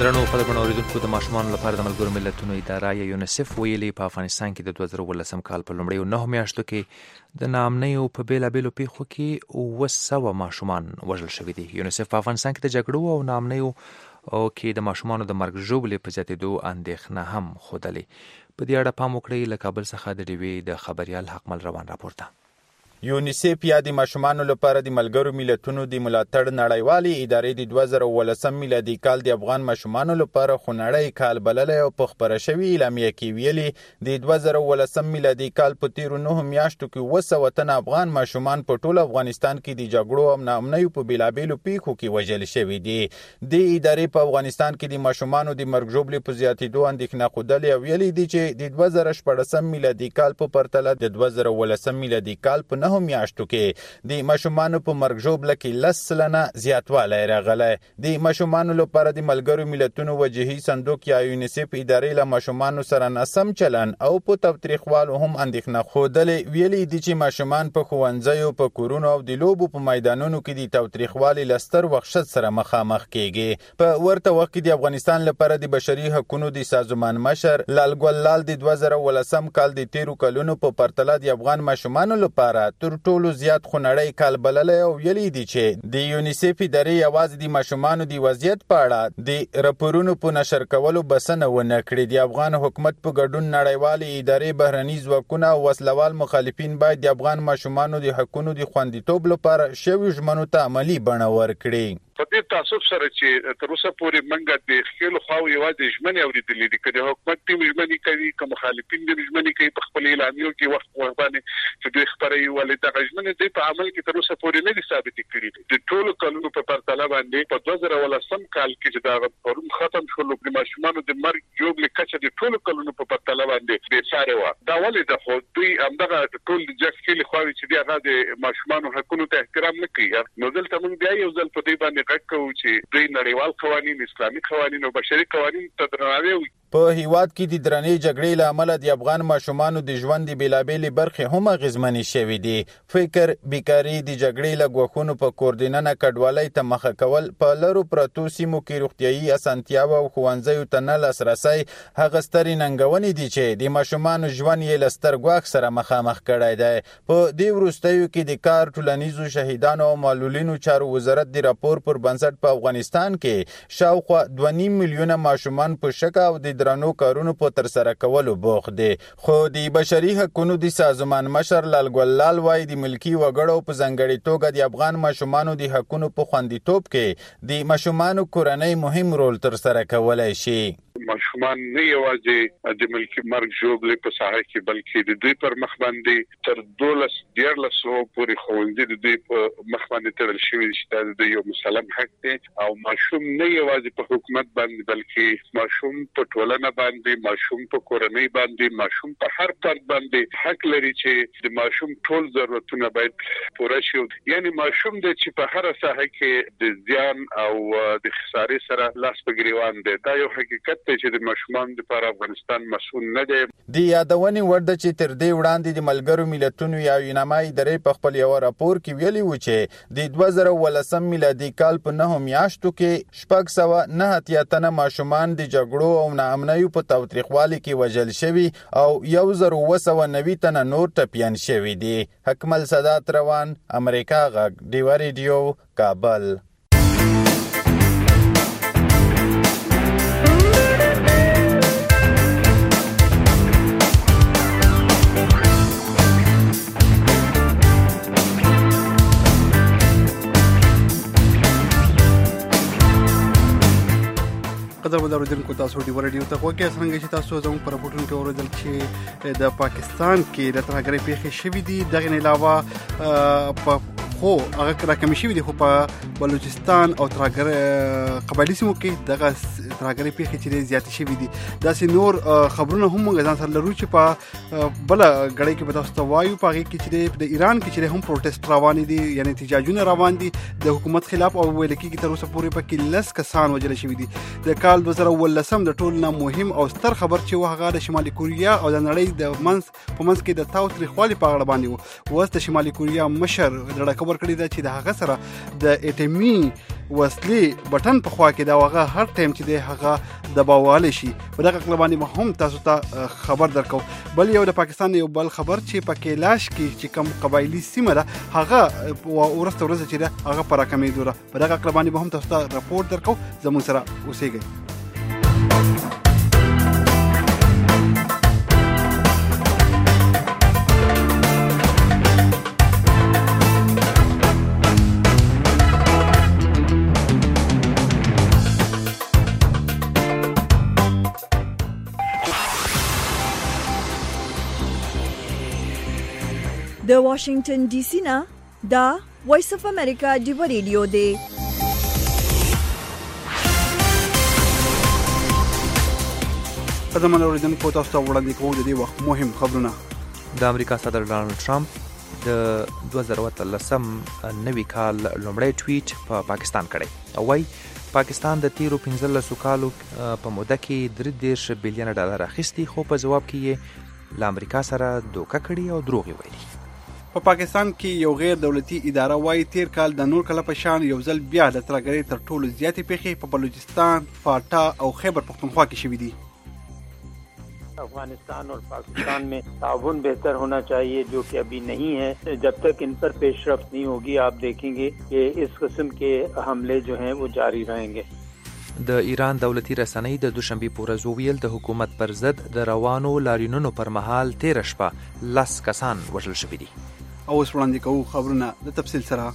[SPEAKER 3] درنو خبرونه اوریدونکو د ماشومان لپاره د ملګرو ملتونو اداره یا یونیسف ویلي په افغانستان کې د دوه زره اوولسم کال په لومړیو نهو میاشتو کې د ناامنیو په بیلابیلو پیښو کې اووه سوه ماشومان وژل شوي دي. یونیسف په افغانستان کې د جګړو او ناامنیو او کې د ماشومانو د مرګ ژوبلې په زیاتېدو اندېښنه هم ښودلې. په دې اړه پام وکړئ. له کابل څخه د ډیوې د خبریال حقمل روان راپورته.
[SPEAKER 10] یونیسف یا د ماشومانو لپاره د ملګرو ملتونو د ملاتړ نړیوالې ادارې د دوه زره اوولسم میلادي کال د افغان ماشومانو لپاره خونړی کال بللی او په خپره شوې اعلامیه کې ویلي د دوه زره اوولسم میلادي کال په تیرو نهو میاشتو کې اووه سوه تنه افغان ماشومان په ټول افغانستان کې د جګړو او ناامنیو په بیلابیلو پیښو کې وژل شوي دي. د ادارې په افغانستان کې د ماشومانو د مرګ ژوبلې په زیاتېدو اندېښنه ښودلې او ویلي دي چې د دوه زره شپاړسم میلادي کال په پرتله د دوه زره اوولسم میلادي کال په نهو میاشتو کې د ماشومانو په مرګ ژوبله کې لس سلنه زیاتوالی راغلی. د ماشومانو لپاره د ملګرو ملتونو وجهي صندوق یا یونیسف ادارې له ماشومانو سره ناسم چلن او په تاوتریخوالو هم اندېښنه ښودلې. ویلي دي چې ماشومان په ښوونځیو په کورونو او د لوبو په میدانونو کې د تاوتریخوالي له ستر وحشت سره مخامخ کیږي. په ورته وخت کې د افغانستان لپاره د بشري حقوقو د سازمان مشر لال ګلال د دوه زره اوولسم کال د تیرو کلونو په پرتله د افغان ماشومانو لپاره تر ټولو زیات خونړی کال بللی او ویلي دي چې د یونیسف ادارې یوازې د ماشومانو د وضعیت په اړه د راپورونو په نشر کولو بسنه ونه کړې. د افغان حکومت په ګډون نړیوالې ادارې بهرني ځواکونه او وسلوال مخالفین باید د افغان ماشومانو د حقونو د خوندیتوب لپاره شویو ژمنو ته عملي بڼه ورکړي.
[SPEAKER 11] په دې تعصب سره چې تر اوسه پورې منګه د خپل خواو یوازې ژمنې اورېدلې دي، که د حکومت ټیم ژمنې کوي که مخالفین د ژمنې کوي په خپل اعلامیو کې وخت وخت چې دوی خبرې ولې دغه ژمنې دوی په عمل کې تر اوسه پورې نه دي ثابتې کړي. د ټولو کلونو په پرتله باندې په دوه زره اوولسم کال کې چې دا پرون ختم شول د ماشومانو د مرګ ژوبلې کچه د ټولو کلونو په پرتله باندې بېسارې وه. دا ولې ده؟ خو دوی همدغه ټول د خپلې خواوې چې دی هغه د ماشومانو حقونو ته احترام نه کوي. نو دلته موږ بیا یو ځل په دې باندې غږ کوو چې دوی نړیوال قوانین، اسلامي قوانین او بشري قوانین ته درناوی وکړي.
[SPEAKER 10] په هیواد کې د درنې جګړې له امله د افغان ماشومانو د ژوند د بیلابیلې برخې هم اغېزمنې شوي دي. فکر، بیکاري، د جګړې له ګواښونو په کور دننه کډوالۍ ته مخه کول، په لرو پرتو سیمو کې روغتیایي اسانتیاوو او ښوونځیو ته نه لاسرسی هغه سترې ننګونې دي چې د ماشومانو ژوند یې له ستر ګواښ سره مخامخ کړی دی. په دې وروستیو کې د کار، ټولنیزو شهیدانو او معلولینو چارو وزارت د راپور پر بنسټ په افغانستان کې شاوخوا دوه نیم میلیونه ماشومان په شک او د درنو کارونو په ترسره کولو بوخت دي. خو د بشري حقوقو د سازمان مشر لال ګلال وایي د ملکي وګړو په ځانګړې توګه د افغان ماشومانو د حقوقو په خوندیتوب کې د ماشومانو کورنۍ مهم رول ترسره کولای شي.
[SPEAKER 11] ماشومان نه یوازې د ملکي مرګ ژوبلې په ساحه کې بلکې د دوی پر مخ باندې تر دولس دیارلس سوه پورې ښوونځي د دوی په مخ باندې تړل شوي دي چې دا د دوی یو مسلم حق دی. او ماشوم نه یوازې په حکومت باندې بلکې ماشوم په ټولنه باندې، ماشوم په کورنۍ باندې، ماشوم په هر فرد باندې حق لري چې د ماشوم ټول ضرورتونه باید پوره شي. یعنی ماشوم دی چې په هر ساحه کې د زیان او د خسارې سره لاس په ګریوان دی. دا یو حقیقت چې د ماشومان لپاره افغانستان مسؤل نه دی.
[SPEAKER 10] د یادونې وړ ده چې تر دې وړاندې د ملګرو ملتونو یا یوناما ادارې په خپل یو راپور کې ویلي و چې د دوه زره اوولسم میلادي کال په نهو میاشتو کې شپږ سوه نهه اتیا تنه ماشومان د جګړو او ناامنیو په تاوتریخوالي کې وژل شوي او یو زر اووه سوه نوي تنه نور ټپیان شوي دي. حکمل سادات روان، امریکا غږ، ډیوه ریډیو، کابل.
[SPEAKER 2] قدر ودار دونکو تاسو ډیوه ریډیو ته وګورئ. څنګه چې تاسو زموږ په راپورټونو کې اوریدل چې د پاکستان کې د ترهګرۍ پیښې شوې دي. دغه نه علاوه په خو هغه راکمې شوې دي، خو په بلوچستان او ترهګر قبایلي سیمو کې دغه ترهګرۍ پیښې چې زیاتې شوې دي. داسې نور خبرونه هم موږ ځان سره لرو چې په بل غړي کې به تاسو ته وایو. په هغه کې چې د ایران کې چې هم پروتست روان دي، یعنی احتجاجونه روان دي د حکومت خلاف، او ویل کېږي تر اوسه پورې پکې لس کسان وژل شوي دي. د کال دوه زره اوولسم د ټول نه مهم او ستر خبر چې هغه د شمالي کوریا او د نړۍ د منځ په منځ کې د تاوتریخوالي په اړه باندې و. اوس د شمالي کوریا مشر د ډکول ورکړې ده چې د هغه سره د اټومي وسلې بټن په خوا کې دا هغه هر ټایم چې دی هغه دباوالی شي. په دغه اقلا باندې هم تاسو ته خبر درکو. بل یو د پاکستان یو بل خبر چې په کیلاش کې چې کوم قبایلی سیمه ده هغه ورسته ورځ چې ده هغه پر راکمېدو ده. په دغه اقلا باندې هم تاسو ته راپورټ درکو. زموږ سره اوسېږئ.
[SPEAKER 1] د واشنگټن ډي سي نه دا وایس اف امریکا ډیو ریډیو دی.
[SPEAKER 2] قدمونه اوریدونکو تاسو ته وړاندې کوو د دې وخت مهم خبرونه.
[SPEAKER 3] د امریکا صدر ډانلډ ټرمپ د دوه زره اتلسم نوي کال لومړی ټویټ په پاکستان کړی او وايي پاکستان د تیرو پنځلسو کالو په موده کې درې دېرش بلین ډالر اخیستي خو په جواب کې یې له امریکا سره دوکه کړې او دروغ یې ویلي.
[SPEAKER 2] په پاکستان کې یو غیر دولتي اداره وايي تیر کال د نور کله په شان یو ځل بیا د ترهګرۍ تر ټولو زیاتې پیښې په بلوچستان، فاټا او خیبر پختونخوا کې شوي دي.
[SPEAKER 4] अफगानिस्तान और पाकिस्तान में ताउन बेहतर होना चाहिए जो कि अभी नहीं है. जब तक इन पर पेशरफ्त नहीं होगी आप देखेंगे कि इस किस्म के हमले जो हैं वो जारी रहेंगे.
[SPEAKER 3] د ایران دولتي رسنۍ د دوشنبې په ورځ وویل د حکومت پر ضد د روانو لاریونونو پر مهال تېره شپه لس کسان وژل شوي دي.
[SPEAKER 2] او اوس وړاندې کوو خبرونه د تفصیل سره.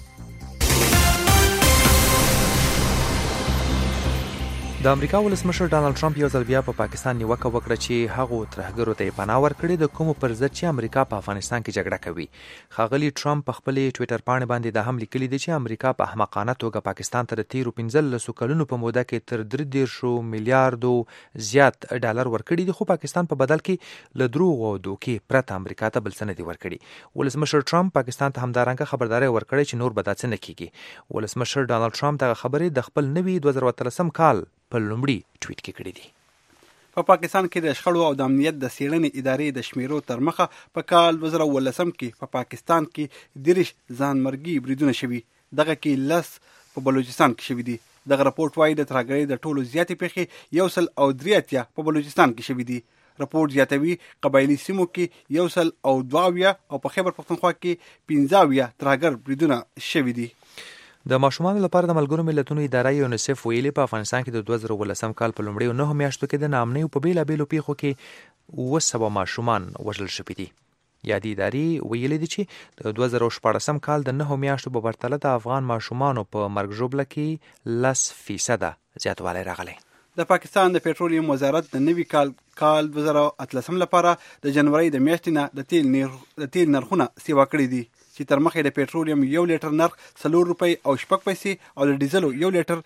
[SPEAKER 3] د امریکا ولسمشر ډانلډ ټرمپ یو ځل بیا په پاکستان نیوکه وکړه چې هغو ترهګرو ته یې پناه ورکړې د کومو پر ضد چې امریکا په افغانستان کې جګړه کوي. ښاغلي ټرمپ په خپلې ټویټر پاڼې باندې دا هم لیکلي دي چې امریکا په احمقانه توګه پاکستان ته د تیرو پنځلسو کلونو په موده کې تر درې دېرشو میلیاردو زیات ډالر ورکړي دي خو پاکستان په بدل کې له دروغو او دوکې پرته امریکا ته بل څه نه دي ورکړي. ولسمشر ټرمپ پاکستان ته همدارنګه خبرداری ورکړی چې نور به دا څه نه کیږي. ولسمشر ډانلډ ټرمپ دغه خبرې د خپل نوي دوه زره اتلسم کال په لومړي ټویټ کې کړی دي.
[SPEAKER 2] په پاکستان کې د شخړو او د امنیت د څېړنې ادارې د شمیرو تر مخه په کال دوه زره اوولسم کې په پاکستان کې دېرش ځانمرګي بریدونه شوي. دغه کې لس په بلوچستان کې شوي دي. دغه راپورټ وایي د ترهګرۍ د ټولو زیاتې پیښې یو سل او درې اتیا په بلوچستان کې شوي دي. راپورټ زیاتوي قبایلي سیمو کې یو سل او دوه اویا او په خیبر پختونخوا کې پنځه اویا ترهګر بریدونه شوي دي.
[SPEAKER 3] د ماشومانو لپاره د ملګرو ملتونو اداره یونیسف ویلي په افغانستان کې د دوه زره اوولسم کال په لومړیو نهو میاشتو کې د ناامنیو په بېلابېلو پیښو کې اووه سوه ماشومان وژل شوي دي. یادې ادارې ویلي دي چې د دوه زره شپاړسم کال د نهو میاشتو په پرتله د افغان ماشومانو په مرګ ژوبله کې لس فیصده زیاتوالی راغلی.
[SPEAKER 2] د پاکستان د پېټرولیم وزارت د نوي کال کال دوه زره اتلسم لپاره د جنوري د میاشتې نه د تیل د تیل نرخونه سیوا کړي دي چې تر مخکې د پېټرولیم یو لیټر نرخ څلور روپۍ او شپږ پیسې او د ډیزلو یو لیټر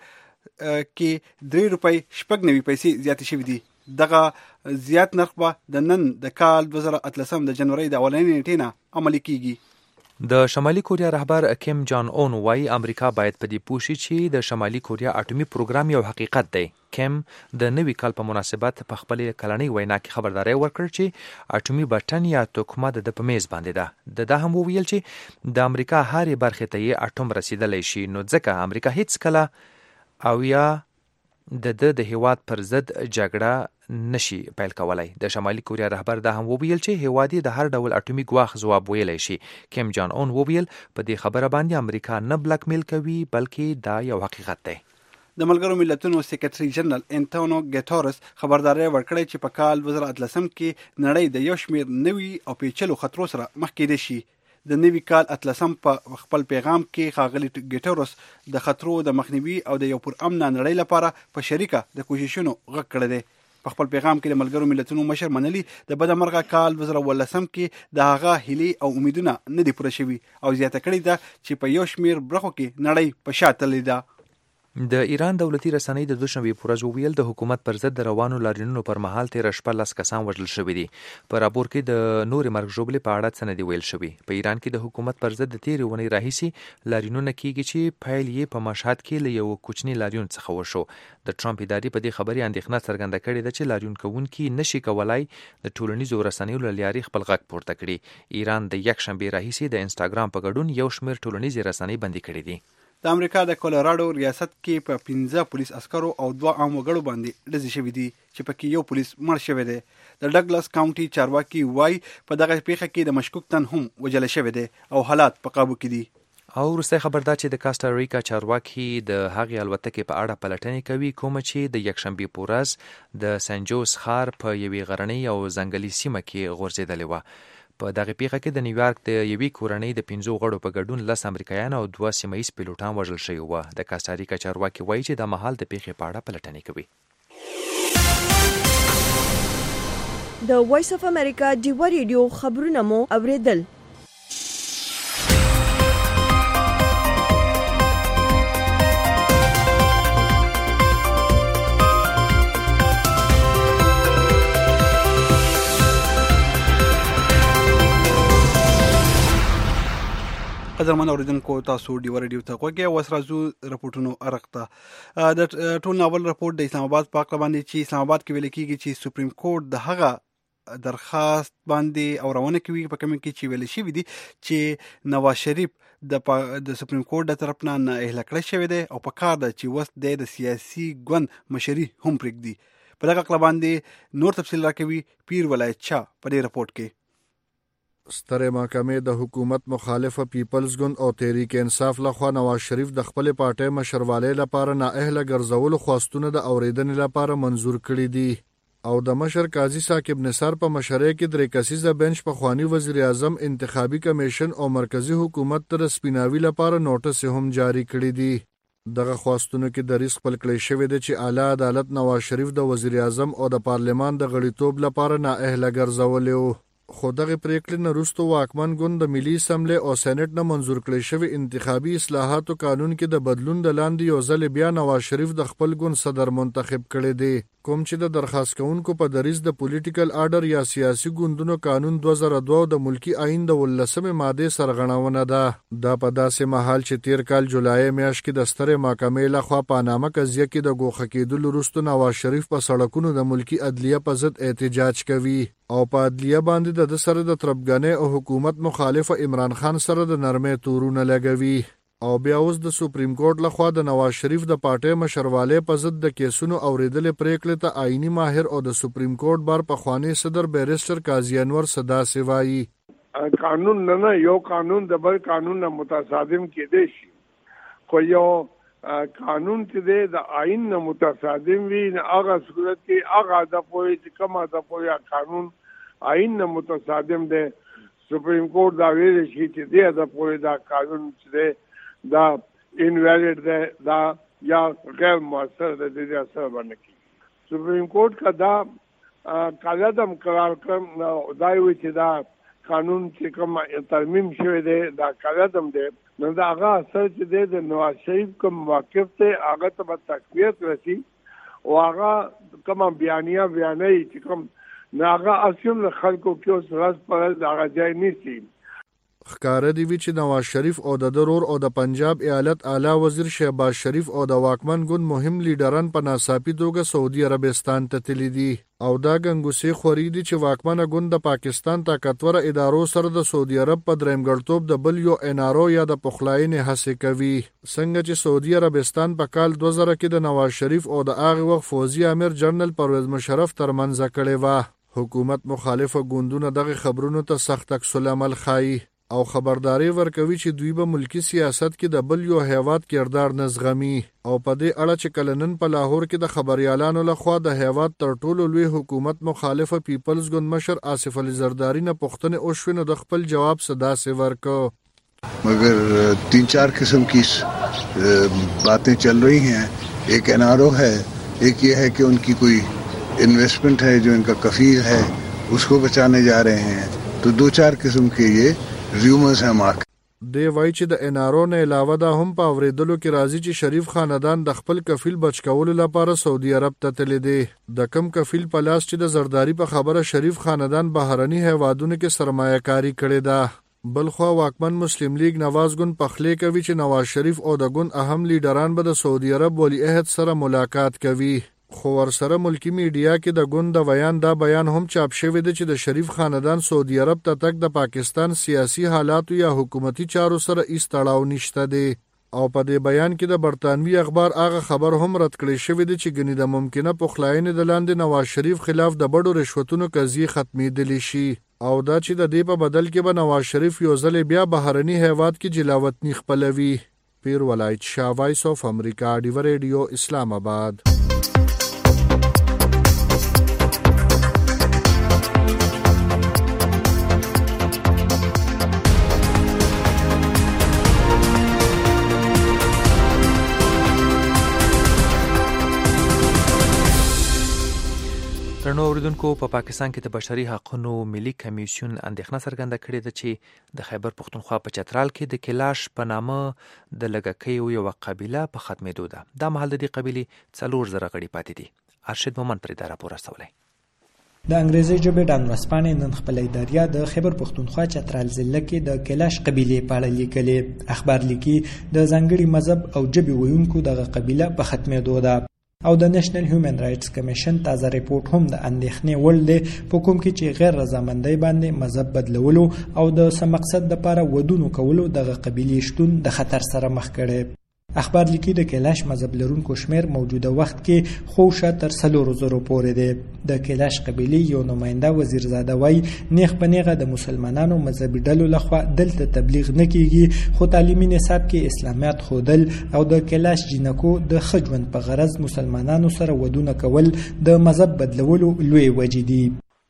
[SPEAKER 2] کې درې روپۍ شپږ نوي پیسې زیاتې شوي دي. دغه زیات نرخ به د نن د کال دوه زره اتلسم د جنوري د اولنۍ نیټې نه عملي کیږي.
[SPEAKER 3] د شمالي کوریا رهبر کیم جان اون وايي امریکا باید په دې پوه شي چې د شمالي کوریا اټومي پروګرام یو حقیقت دی. کیم د نوي کال په مناسبت په خپلې کلنۍ وینا کې خبرداری ورکړ چې اټومي بټن یا توکمه د په میز باندې ده. د دا هم وویل چې د امریکا هرې برخې ته یې اټوم رسیدلی شي نو ځکه امریکا هیڅ کله او یا د د د هیواد پر ضد جګړه نشي پیل کولای. د شمالي کوریا رهبر دا هم وویل چې هیواد د هر ډول اټومي ګواښ ځواب ویلی شي. کیم جان اون وویل په دې خبره باندې امریکا نه بلک میل کوي بلکې دا یو حقیقت دی.
[SPEAKER 2] د ملګرو ملتونو سیکرټري جنرال انټونیو ګوتریس خبرداری ورکړی چې په کال دوه زره اتلسم کې نړۍ د یو شمېر نوي او پیچلو خطرو سره مخ کېدی شي. د نوي کال اتلسم په خپل پیغام کې ښاغلي ګوتریس د خطرو د مخنیوي او د یو پرامنه نړۍ لپاره په شریکه د کوششونو غږ کړی دی. په خپل پیغام کې د ملګرو ملتونو مشر منلي د بدمرغه کال دوه زره اوولسم کې د هغه هیلې او امیدونه نه دي پوره شوي او زیاته کړې ده چې په یو شمېر برخو کې نړۍ په شا تللې ده.
[SPEAKER 3] د ایران دولتي رسنۍ د دوشنبې په ورځ وویل د حکومت پر ضد د روانو لاریونونو پر مهال تېره شپه لس کسان وژل شوي دي. په راپور کې د نورې مرګ ژوبلې په اړه څه نه دي ویل شوي. په ایران کې د حکومت پر ضد د تېرې اونۍ راهیسې لاریونونه کیږي چې پیل یې په مشهد کې له یو کوچني لاریون څخه وشو. د ټرمپ ادارې په دې خبرې اندېښنه څرګنده کړې ده چې لاریون کوونکي نشي کولای د ټولنیزو رسنیو له لارې خپل غږ پورته کړي. ایران د یکشنبې راهیسې د انسټاګرام په ګډون یو شمېر ټولنیزې رسنۍ بندي کړي دي.
[SPEAKER 2] د امریکا د کولراډو ریاست کې په پنځه پولیس عسکرو او دوه عام وګړو باندې ډزې شوي دي چې پکې یو پولیس مړ شوی دی. د ډګلس کاونټي چارواکي وایي په دغه پیښه کې د مشکوک تن هم وژل شوی دی او حالات په قابو کې دي.
[SPEAKER 3] او وروستی خبر دا چې د کاسټاریکا چارواکي د هغې الوتکې په اړه پلټنې کوي کومه چې د یکشنبې په ورځ د سنجوس ښار په یوې غرنۍ او ځنګلي سیمه کې غورځېدلې وه. په دغه پیښه کې د نیویارک د یوې کورنۍ د پنځو غړو په ګډون لس امریکایان او دوه سیمه ییز پیلوټان وژل شوي وه. د کاسټاریکا چارواکي وایي چې د مهال د پیښې په اړه پلټنې کوي.
[SPEAKER 1] د وایس اف امریکا ډیوه ریډیو خبرونه مو اوریدل.
[SPEAKER 2] قدرمن اوریدونکو تاسو ډیوه ریډیو ته غوږی اوس راځو رپورټونو ارق ته. د ټول ناول رپورټ د اسلام آباد په اړه باندې چې اسلام آباد کې ویل کېږي چې سپریم کورټ د هغه درخواست باندې او روانه کوي په کوم کې چې ویل شوی دي چې نواز شریف د د سپریم کورټ د طرف نه نه اهله کړی شوی دی او په کار ده چې وس د سیاسي ګوند مشري هم پرېږدي. په دغه اړه باندې نور تفصیل راکوي پیر ولایت شاه په دې رپورټ کې.
[SPEAKER 12] سترې محکمې د حکومت مخالفه پیپلز ګوند او تحریک انصاف لخوا نواز شریف د خپل پارټۍ مشروالۍ لپاره نااهله ګرځولو خواستونه د اوریدنې لپاره منظور کړي دي او د مشر قاضي ثاقب نثار په مشرۍ کې درې کسیزه بنچ پخواني وزیر اعظم انتخابي کمیشن او مرکزی حکومت ته د سپیناوي لپاره نوټس هم جاری کړي دي. دغه خواستونو کې د ریس خپل کړی شوی دی چې اعلی عدالت نواز شریف د وزیر اعظم او د پارلمان د غړیتوب لپاره نااهله ګرځولی و. خو دغه پریکړې نه وروسته واکمن ګوند د ملي اسمبلی او سېنات نه منظور کړی شوی انتخابي اصلاحاتو قانون کې د بدلون د لاندې یو ځل بیا نواز شریف د خپل ګوند صدر منتخب کړی دی کوم چې د درخواست کوونکو په دریځ د پولیټیکل آرډر یا سیاسي ګوندونو قانون دوه زره دوه د ملکی آئین د ولسمې ماده سرغړونه ده. دا په داسې مهال چې تیر کال جولای میاشت کې د سترې محکمې لخوا په نامه قضیه کې د ګوښه کېدلو وروسته نواز شریف په سړکونو د ملکی عدلیه په ضد احتجاج کوي او په عدلیه باندې د سره د تربګنۍ او حکومت مخالف عمران خان سره د نرمۍ تورونه لګوي او بیا اوس د سپریم کورټ لخوا د نواز شریف د پارټۍ مشروالۍ په ضد د کیسونو اوریدلې پریکړې ته آئینی ماهر او د سپریم کورټ بار پخوانی صدر بیرسټر قاضي انور صداسي وایي
[SPEAKER 13] قانون نه نه یو قانون د بل قانون نه متصادم کېدی شي خو یو قانون چې د آئین نه متصادم وي نه هغه صورت کې هغه د پوهې چې کومه د پوهې قانون آئین نه متصادم دی سپریم کورټ دا ویل شي چې دی د پوهې دا قانون چې دا انویلډ ده دا یا غیر مؤثر ده د دې اثر باندې کی سپریم کورټ کا دا قاعده قرار کړم دا وی چې دا قانون چې کوم ترمیم شوی دی دا قاعده ده نو دا هغه اثر چې د نواز شریف کوم موقف ته هغه ته تقویت رسی او هغه کوم بیانیه بیانې چې کوم ناغه اسیم له خلکو کې اوس راز پر هغه ځای نشي.
[SPEAKER 12] ښکاره دی وی چې نواز شریف او د ضرور او د پنجاب ایالت اعلی وزیر شهباز شریف او د واکمن ګوند مهم لیډران په ناڅاپي توګه سعودي عربستان ته تللي دي او دا ګنګوسې خوري دي چې واکمنه ګوند د پاکستان طاقتوره ادارو سره د سعودي عرب په درېمګړتوب د بل یو انارو یا د پخلاینې هڅې کوي څنګه چې سعودي عربستان په کال دوه زره کې د نواز شریف او د هغه وخت فوزي امیر جنرال پرویز مشرف ترمنځ کړې وه. حکومت مخالفه ګوندونه دغه خبرونو ته سخت عکس العمل ښایي او خبرداري ورکوي چې دوی به ملکی سیاست کې د بل یو هیواد کردار نه زغمي او په دې اړه چې کله نن په لاهور کې د خبريالانو لخوا د هیواد تر ټولو لوی حکومت مخالفه پیپلز ګوند مشر آصف علي زرداری نه پوښتنه وشوه نو د خپل جواب صدا سے ورکو
[SPEAKER 14] مگر تین چار قسم کی باتیں چل رہی ہیں. ایک این آر او ہے, ایک یہ ہے کہ ان کی کوئی انویسٹمنٹ ہے جو ان کا کفیل ہے اس کو بچانے جا رہے ہیں, تو دو چار قسم کے یہ ریومرز ہیں. مارک
[SPEAKER 12] دی وایي چې د انارو نه علاوه دا هم په اوریدلو کې راځي چې شریف خاندان د خپل کفیل بچ کولو لپاره سعودي عرب ته تللی دی. د کم کفیل په لاس چې د زرداری په خبره شریف خاندان بهرني هیوادونو کې سرمایه کاری کړې ده. بلخوا واکمن مسلم لیگ نواز ګوند پخلی کوي چې نواز شریف او د ګوند اهم لیډران به د سعودي عرب ولی عہد سره ملاقات کوي. خو ورسره ملکی میډیا کې د ګوند د بیان دا بیان هم چاپ شوی دی چې د شریف خاندان سعودي عرب ته تک د پاکستان سیاسي حالاتو یا حکومتي چارو سره هیڅ تړاو نشته دی. او په دې بیان کې د برطانوي اخبار هغه خبر هم رد کړی شوی دی چې ګنې د ممکنه پخلاینې د لاندې نواز شریف خلاف د بډو رشوتونو قضیې ختمېدلی شي او دا چې د دې په بدل کې به نواز شریف یو ځل بیا بهرني هیواد کې جلاوطني خپلوي. پیر ولایت شاه، وایس اف امریکا، ډیو ریډیو، اسلام آباد.
[SPEAKER 3] درنو اوریدونکو، په پا پاکستان کې د بشري حقوقو ملي کمیسیون اندېښنه څرګنده کړې ده چې د خیبر پښتونخوا په چترال کې د کلاش په نامه د لږکیو یوه قبیله په ختمېدو ده. دا مهال د دې قبیلې څلور زره غړي پاتې دي. ارشد مومند پرې دا راپور استولی.
[SPEAKER 15] د انګریزي ژبې ډان ورځپاڼې نن خپله اداریه د خیبر پښتونخوا چترال ضلع کې د کلاش قبیلې په اړه لیکلې. اخبار لیکي د ځانګړي مذهب او ژبې ویونکو دغه قبیله په ختمېدو ده او د نېشنل هیومن رایټس کمیشن تازه ریپورت هم د اندېښنې وړ دی په کوم کې چې غیر رضامندۍ باندې مذهب بدلولو او د څه مقصد دپاره ودونو کولو دغه قبیلې شتون د خطر سره مخ کړی. اخبار لیکي د کلاش مذهب لرونکو شمیر موجوده وخت کې خوشه تر څلورو زرو پورې دی. د کلاش قبیلې یو نماینده وزیرزاده وایي نیغ په نیغه د مسلمانانو مذهبي ډلو لخوا دلته تبلیغ نه کیږي، خو تعلیمي نصاب کې اسلامیات ښودل او د کلاش جینکو د ښه ژوند په غرض مسلمانانو سره ودونه کول د مذهب بدلولو لوی وجې دي.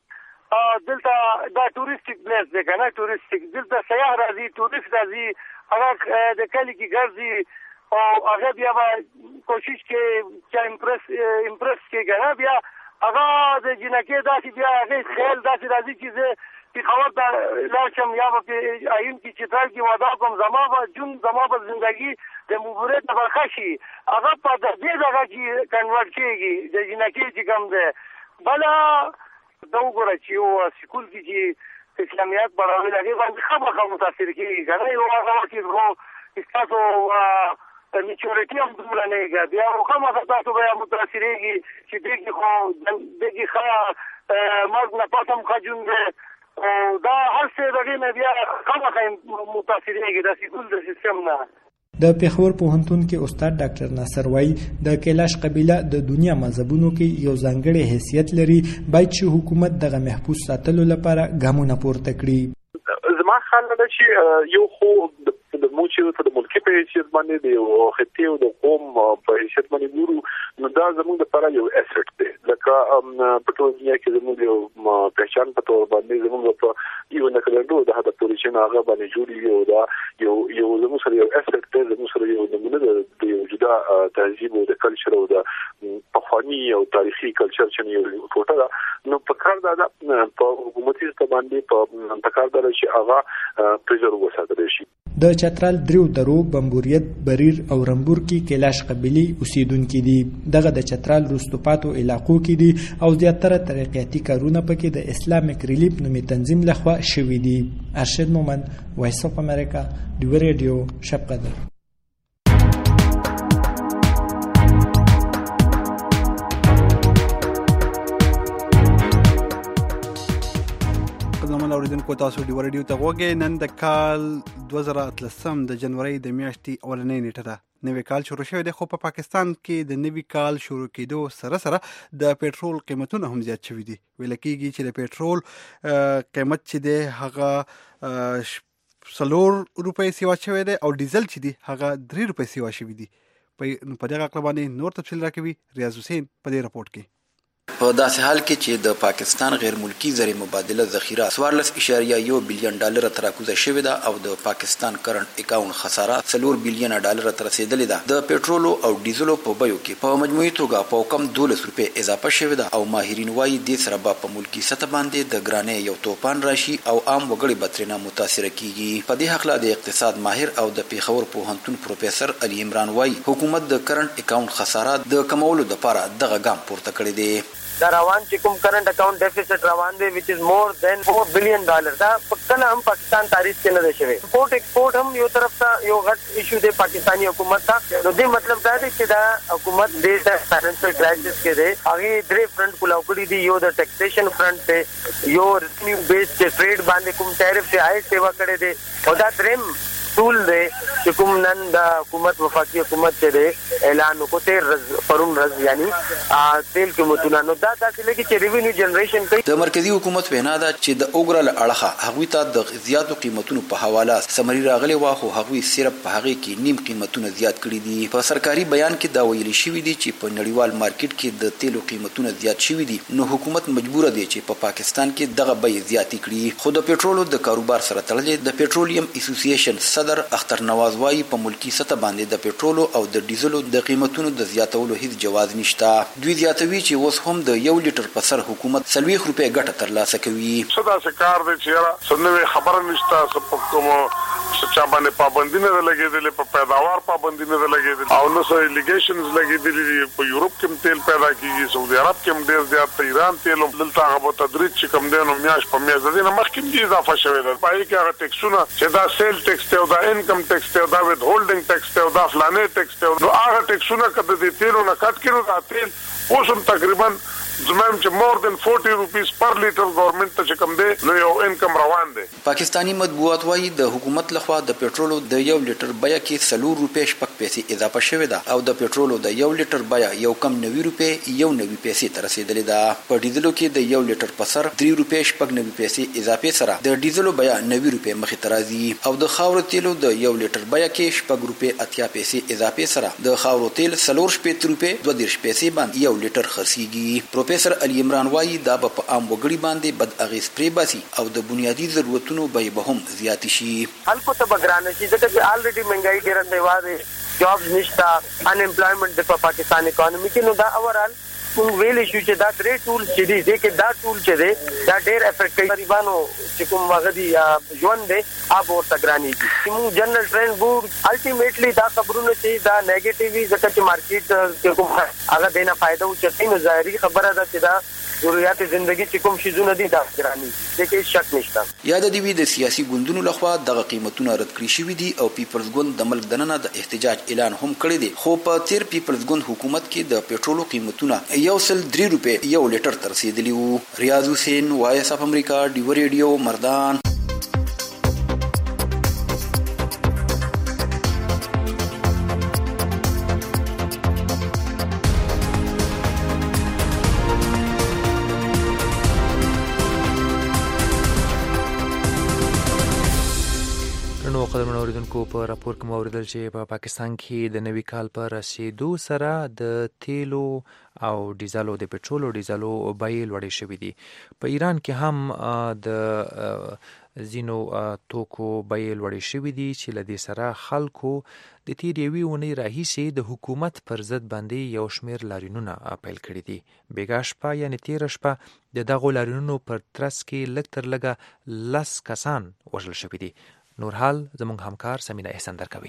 [SPEAKER 16] دلته دا ټوریستیک پلیس دی که نه، ټوریستیک دلته سیاح راځي، ټوریست راځي، هغه د کلي کې ګرځي او هغه بیا به کوشش کوي چې امپرس امپرس کوي که نه، بیا هغه د جنکې داسې بیا هغې خیال داسې راځي چې زه پېښور ته لاړ شم یا به په آیون کې چترال کې واده کوم، زما به ژوند زما به زندګي د مبورې ته برخه شي، هغه په دې ځای کې کنورټ کېږي د جنکې چې کوم دی. بله دا وګوره چې یو سکول کې چې اسلامیات بړاوي هغې باندې ښه برخه متاثر کېږي که نه، یو هغه وخت کې خو ستاسو میچورټي هم دومره نه کېږي، بیا خو مخه تاسو به متاثرېږي چې دې کې خو دې کې ښه مرګ نه پس هم ښه ژوند دی او دا هر څه د هغې نه بیا ښه مخه متاثرېږي د سکول د سیستم نه.
[SPEAKER 15] د پېښور پوهنتون کې استاد ډاکټر ناصر وایي د کلاش قبیله د دنیا مذهبونو کې یو ځانګړی حیثیت لري، باید چې حکومت دغه محفوظ ساتلو لپاره ګامونه پورته کړي.
[SPEAKER 17] زما خیال ده چې یو خو د مو چې د ملکي په حیثیت باندې د یو خطې او د قوم په حیثیت باندې ګورو، نو دا زموږ دپاره یو اسټ دی. لکه په ټول دنیا کې زموږ یو پهچان په طور باندې زموږ په یو نکلنډو د هغه پوزیشن هغه باندې جوړېږي او دا یو یو زموږ سره یو اسټ دی، زموږ سره یو نمونه د یو جدا تهذیب او د کلچر او د پخواني او تاریخي کلچر چې یو ټوټه ده. نو په کار دا ده په حکومتي سطح باندې په پکار ده چې هغه پریزرو وساتل شي.
[SPEAKER 15] د چترال دریو درو، بمبوریت، بریر او رنبور کې کلاش قبیلې اوسیدونکي دي. دغه د چترال وروسته علاقو کې دي او زیاتره ترقیاتي کارونه پکې د اسلامیک ریلیف نومي تنظیم لخوا شوي دي. ارشد مومند، وایس اف امریکا، ډیو ریډیو، شب قدر.
[SPEAKER 2] اوریدونکو تاسو ډیو ریډیو ته غوږی. نن د کال دوه زره اتلسم د جنوري د میاشتې اولنۍ نیټه ده. نوی کال شروع شوی دی، خو په پاکستان کې د نوی کال شروع کېدو سره سره د پېټرول قیمتونه هم زیات شوي دي. ویل کېږي چې د پېټرول قیمت چې دی هغه څلور روپۍ سیوا شوی دی او ډیزل چې دی هغه درې روپۍ سیوا شوي دي. په دغه اړه باندې نور تفصیل راکوي ریاض حسین په دې راپورټ کې.
[SPEAKER 18] په داسې حال کې چې د پاکستان غیر ملکی زر مبادله ذخیره څوارلس اعشاریه یو بلین ډالر تراکوزه شوې ده او د پاکستان کرنٹ اکاونټ خساره څلور بلین ډالر تر رسیدلې ده. د پېټرولو او ډیزلو په بیو کې په مجموعي توګه په کم دولس روپۍ اضافه شوې ده او ماهرین وايي دې سره به په ملکی سطح باندې د ګرانۍ یو توپان راشي او عام وګړي به ترېنه متاثره کیږي. په دې هکله د اقتصاد ماهر او د پیښور پوهنتون پروفیسور علي عمران وايي حکومت د کرنٹ اکاونټ خساره د کمولو لپاره دغه ګام پورته کړی دی.
[SPEAKER 19] دا روان چې کوم کرنٹ اکاؤنٹ ډیفیسټ روان دی which is more than four billion dollars دا کله هم پاکستان تاریخ کې نه دی شوی. امپورټ ایکسپورټ هم یو طرف ته یو غټ ایشو دی پاکستانی حکومت ته. نو دې مطلب دا دی چې دا حکومت د فاینانشل کرایسس کې دی هغه درې فرنٹ کولاو کړی دی. یو د ټیکسیشن فرنٹ دی، یو ریونیو بیس ټریډ باندې کوم ټیرف ته آی سیوا کړی دی او دا دریم ټول دی چې کوم نن د حکومت وفاقي حکومت ته دی اعلان وکړ تیر رز پرون رز یعنی تیل قیمتونه نو دا داسې لګي چې ریونیو جنریشن کوي.
[SPEAKER 18] د مرکزی حکومت وینا ده چې د اوګرل اړخه هغوی ته د زیاتو قیمتونو په حواله سمري راغلي واخو هغوی صرف په هغه کې نیم قیمتونه زیات کړي دي. په سرکاري بیان کې دا ویل شوی دی چې په نړیوال مارکیټ کې د تیلو قیمتونه زیات شوی دي نو حکومت مجبور دی چې په پا پاکستان کې دغه بیې زیاتې کړي. خو د پېټرولو د کاروبار سره تړلې د پېټرولیم اسوسییشن صدر اختر نواز وايي په ملکی سطح باندې د پېټرولو او د ډیزلو د قیمتونو د زیاتولو هیڅ جواز نشته. دوی زیاتوي چې اوس هم د یو لیټر په سر حکومت څلوېښت روپۍ ګټه ترلاسه کوي.
[SPEAKER 13] صدا سکار دی چې را سنوي خبره نشته په کوم چا باندې پابندي نه لګېدلې په پیداوار پابندي نه لګېدلې او نو سره لیګیشنز لګېدلې. په یورپ کې تیل پیدا کیږي، سعودي عرب کې هم ډېر زیات، ایران تیل هم دلته هغه تدریج چې کم دی نو میاش په میاش د دې نه مخکې دې اضافه شوې ده. پای کې هغه ټیکسونه چې دا سیل ټیکس ته او دا انکم ټیکس ته او دا وید هولډینګ ټیکس ته او دا فلانې ټیکس ته نو هغه ټیکسونه کده دې تیلو نه کټ کړو دا تیل اوس هم تقریبا زمام چې مور دن چالیس روپیس پر لیټر گورنمنت ته چې کم دی نو یو انکم روان دی.
[SPEAKER 18] پاکستانی مطبوعات وايي د حکومت لخوا د پېټرولو د یو لیټر بیه کې څلور روپۍ شپږ پیسې اضافه شوې ده او د پېټرولو د یو لیټر بیه یو کم نوي روپۍ یو نوي پیسې ته رسیدلې ده. په ډیزلو کې د یو لیټر په سر درې روپۍ شپږ نوي پیسې اضافه سره د ډیزلو بیه نوي روپۍ مخې ته راځي او د خاورو تیلو د یو لیټر بیه کې شپږ روپۍ اتیا پیسې اضافه سره د خاورو تیل څلور شپېته روپۍ دوه دېرش پیسې باندې یو لیټر خرڅیږي. پروفیسور علي عمران وايي دا به په عام وګړي باندې بد اغیز پرې باسي او د بنیادی ضرورتونو بیې به هم زیات شي.
[SPEAKER 19] خلکو ته بګرانه شي ځکه چې الریډي مهنګای ډېره دی واده جابز نشته انمپلایمنت د پاکستان اکانومي کې نو دا اورال موږ ویل شو چې دا درې ټول چې دي چې دا ټول چې دي دا ډېر افیکټ کوي غریبانو چې کوم هغه دي ژوند دی هغه ورته ګراني دي. موږ جنرال ټرینډ ګور الټیمیټلی دا خبرونه چې دا نیگیټیو وي ځکه چې مارکیټ کې کوم هغه دینه فائدہ اوچتي نو ظاهري خبره ده چې دا ضرورت زندگی چې کوم شیزونه دي دا ګراني دي کې شک نشته.
[SPEAKER 18] یاد دی وی د سیاسي ګوندونو لخوا دغه قیمتونه رد کړی شوی دي او پیپلز ګوند د ملک دننه د احتجاج اعلان هم کړی دی. خو په تیر پیپلز ګوند حکومت کې د پېټرولو قیمتونه یو سل درې روپۍ یو لیټر تر رسیدلی وو. ریاض حسین وایس اف امریکا ډیو ریډیو مردان.
[SPEAKER 3] قدرمن اوریدونکو په راپور کې مو اوریدل چې په پاکستان کې د نوي کال په رسیدو سره د تیلو او ډیزلو د پېټرولو ډیزلو بیې لوړې شوې دي. په ایران کې هم د ځینو توکو بیې لوړې شوې دي چې له دې سره خلکو د تیر یوې اونۍ راهیسې د حکومت پر ضد باندې یو شمېر لاریونونه پیل کړي دي. بیګا شپه یعنې تېره شپه د دغو لاریونونو پر ترڅ کې لږ تر لږه لس کسان وژل شوي دي. نورحال زموږ همکار سمینا احسان درکوي.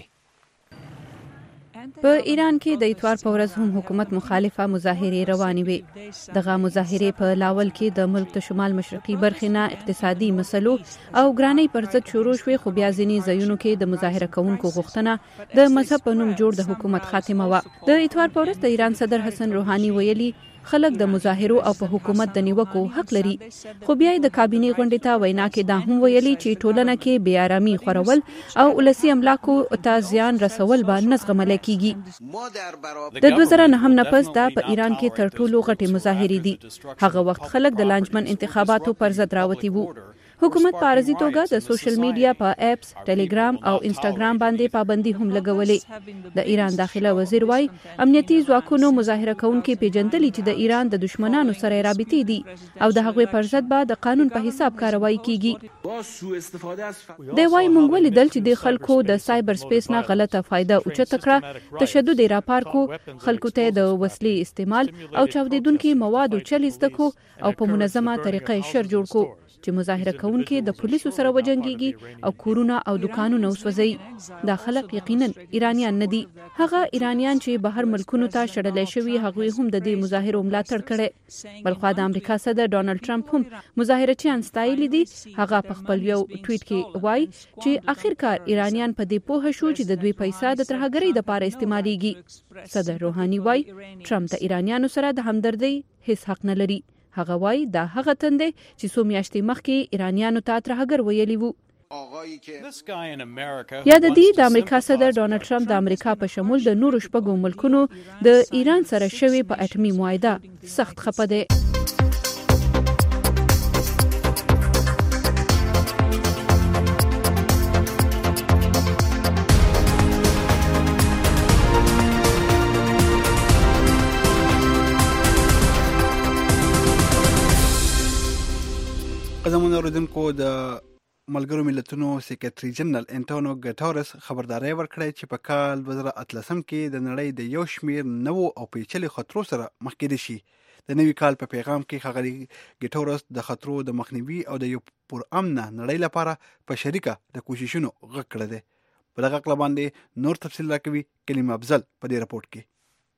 [SPEAKER 20] په ایران کې د اتوار په ورځ هم حکومت مخالفه مظاهرې روانې وې. دغه مظاهرې په لاول کې د ملک د شمال مشرقي برخې نه اقتصادي مسلو او ګرانۍ پر ضد شروع شوې خو بیا ځینې ځایونو کې د مظاهره کوونکو غوښتنه د مذهب په نوم جوړ د حکومت خاتمه وه. د اتوار په ورځ د ایران صدر حسن روحاني ویلي خلک د مظاهرو او په حکومت د نیوکو حق لري. خو بیا د کابینې غونډې ته وینا کې دا هم ویلي چې ټولنه کې بې آرامي خورول او ولسي املاکو ته زیان رسول به نه زغملی کیږي. د دوه زره نهم نه پس دا په ایران کې تر ټولو غټې مظاهرې دي. هغه وخت خلک د لانجمن انتخاباتو پر ضد راوتي وو. حکومت په عارضي توګه د سوشل میډیا په اپس، ټلګرام او انسټاګرام باندې پابندي هم لګولې. د ایران داخله وزیر وای امنیتي ځواکونو مظاهره کوونکي پیژندلي چې د ایران د دشمنانو سره رابطې دي او د هغوی پر ضد به د قانون په حساب کاروایی کیږي. د وای مونږ ولیدل چې د خلکو د سایبر سپیس نه غلطه فائدہ اوچته کړه، تشدد یې راپار کو، خلکو ته د وسلې استعمال او چاودیدونکو موادو چل زده کو او په منظمه طریقه شر جوړ کو چې مظاهره کوونکي د پولیسو سره وجنګيږي او کورونه او دکانونه وسوځي. دا خلک یقینا ایرانیان نه دي. هغه ایرانیان چې بهر ملکونو ته شړلې شوي هغوی هم د دې مظاهرو ملاتړ کړي. بلخوا د امریکا صدر ډونالد ټرمپ هم مظاهرچیان ستایلي دي. هغه په خپل یو ټویټ کې وایي چې اخر کار ایرانیان په دې پوه شو چې د دوی پیسې د ترهګرۍ لپاره استعمالېږي. صدر روحاني وایي ټرمپ د ایرانیانو سره د همدردۍ هیڅ حق نه لري. هغه وایي دا هغه تندې چې څو میاشتې مخکې ایرانیانو ته ترهګر ویلي وو. یا د دې د امریکا صدر ډونالد ټرمپ د امریکا په شمول د نورو شپږو ملکونو د ایران سره شوی په اټومي معاهده سخت خپه دی.
[SPEAKER 2] زموږ اوریدونکو د ملګرو ملتونو سیکریټري جنرال انټونیو ګټورس خبرداري ورکړې چې په کال دوه زره اتلسم کې د نړۍ د یو شمیر نوو او پیچلي خطرو سره مخ کېدی شي. د نوي کال په پیغام کې ښاغلي ګټورس د خطرو د مخنیوي او د یو پرامنه نړۍ لپاره په شریکه د کوششونو غږ کړی دی. په دغه اړه باندې نور تفصیل راکوي کلیم افضل په دې راپورټ کې.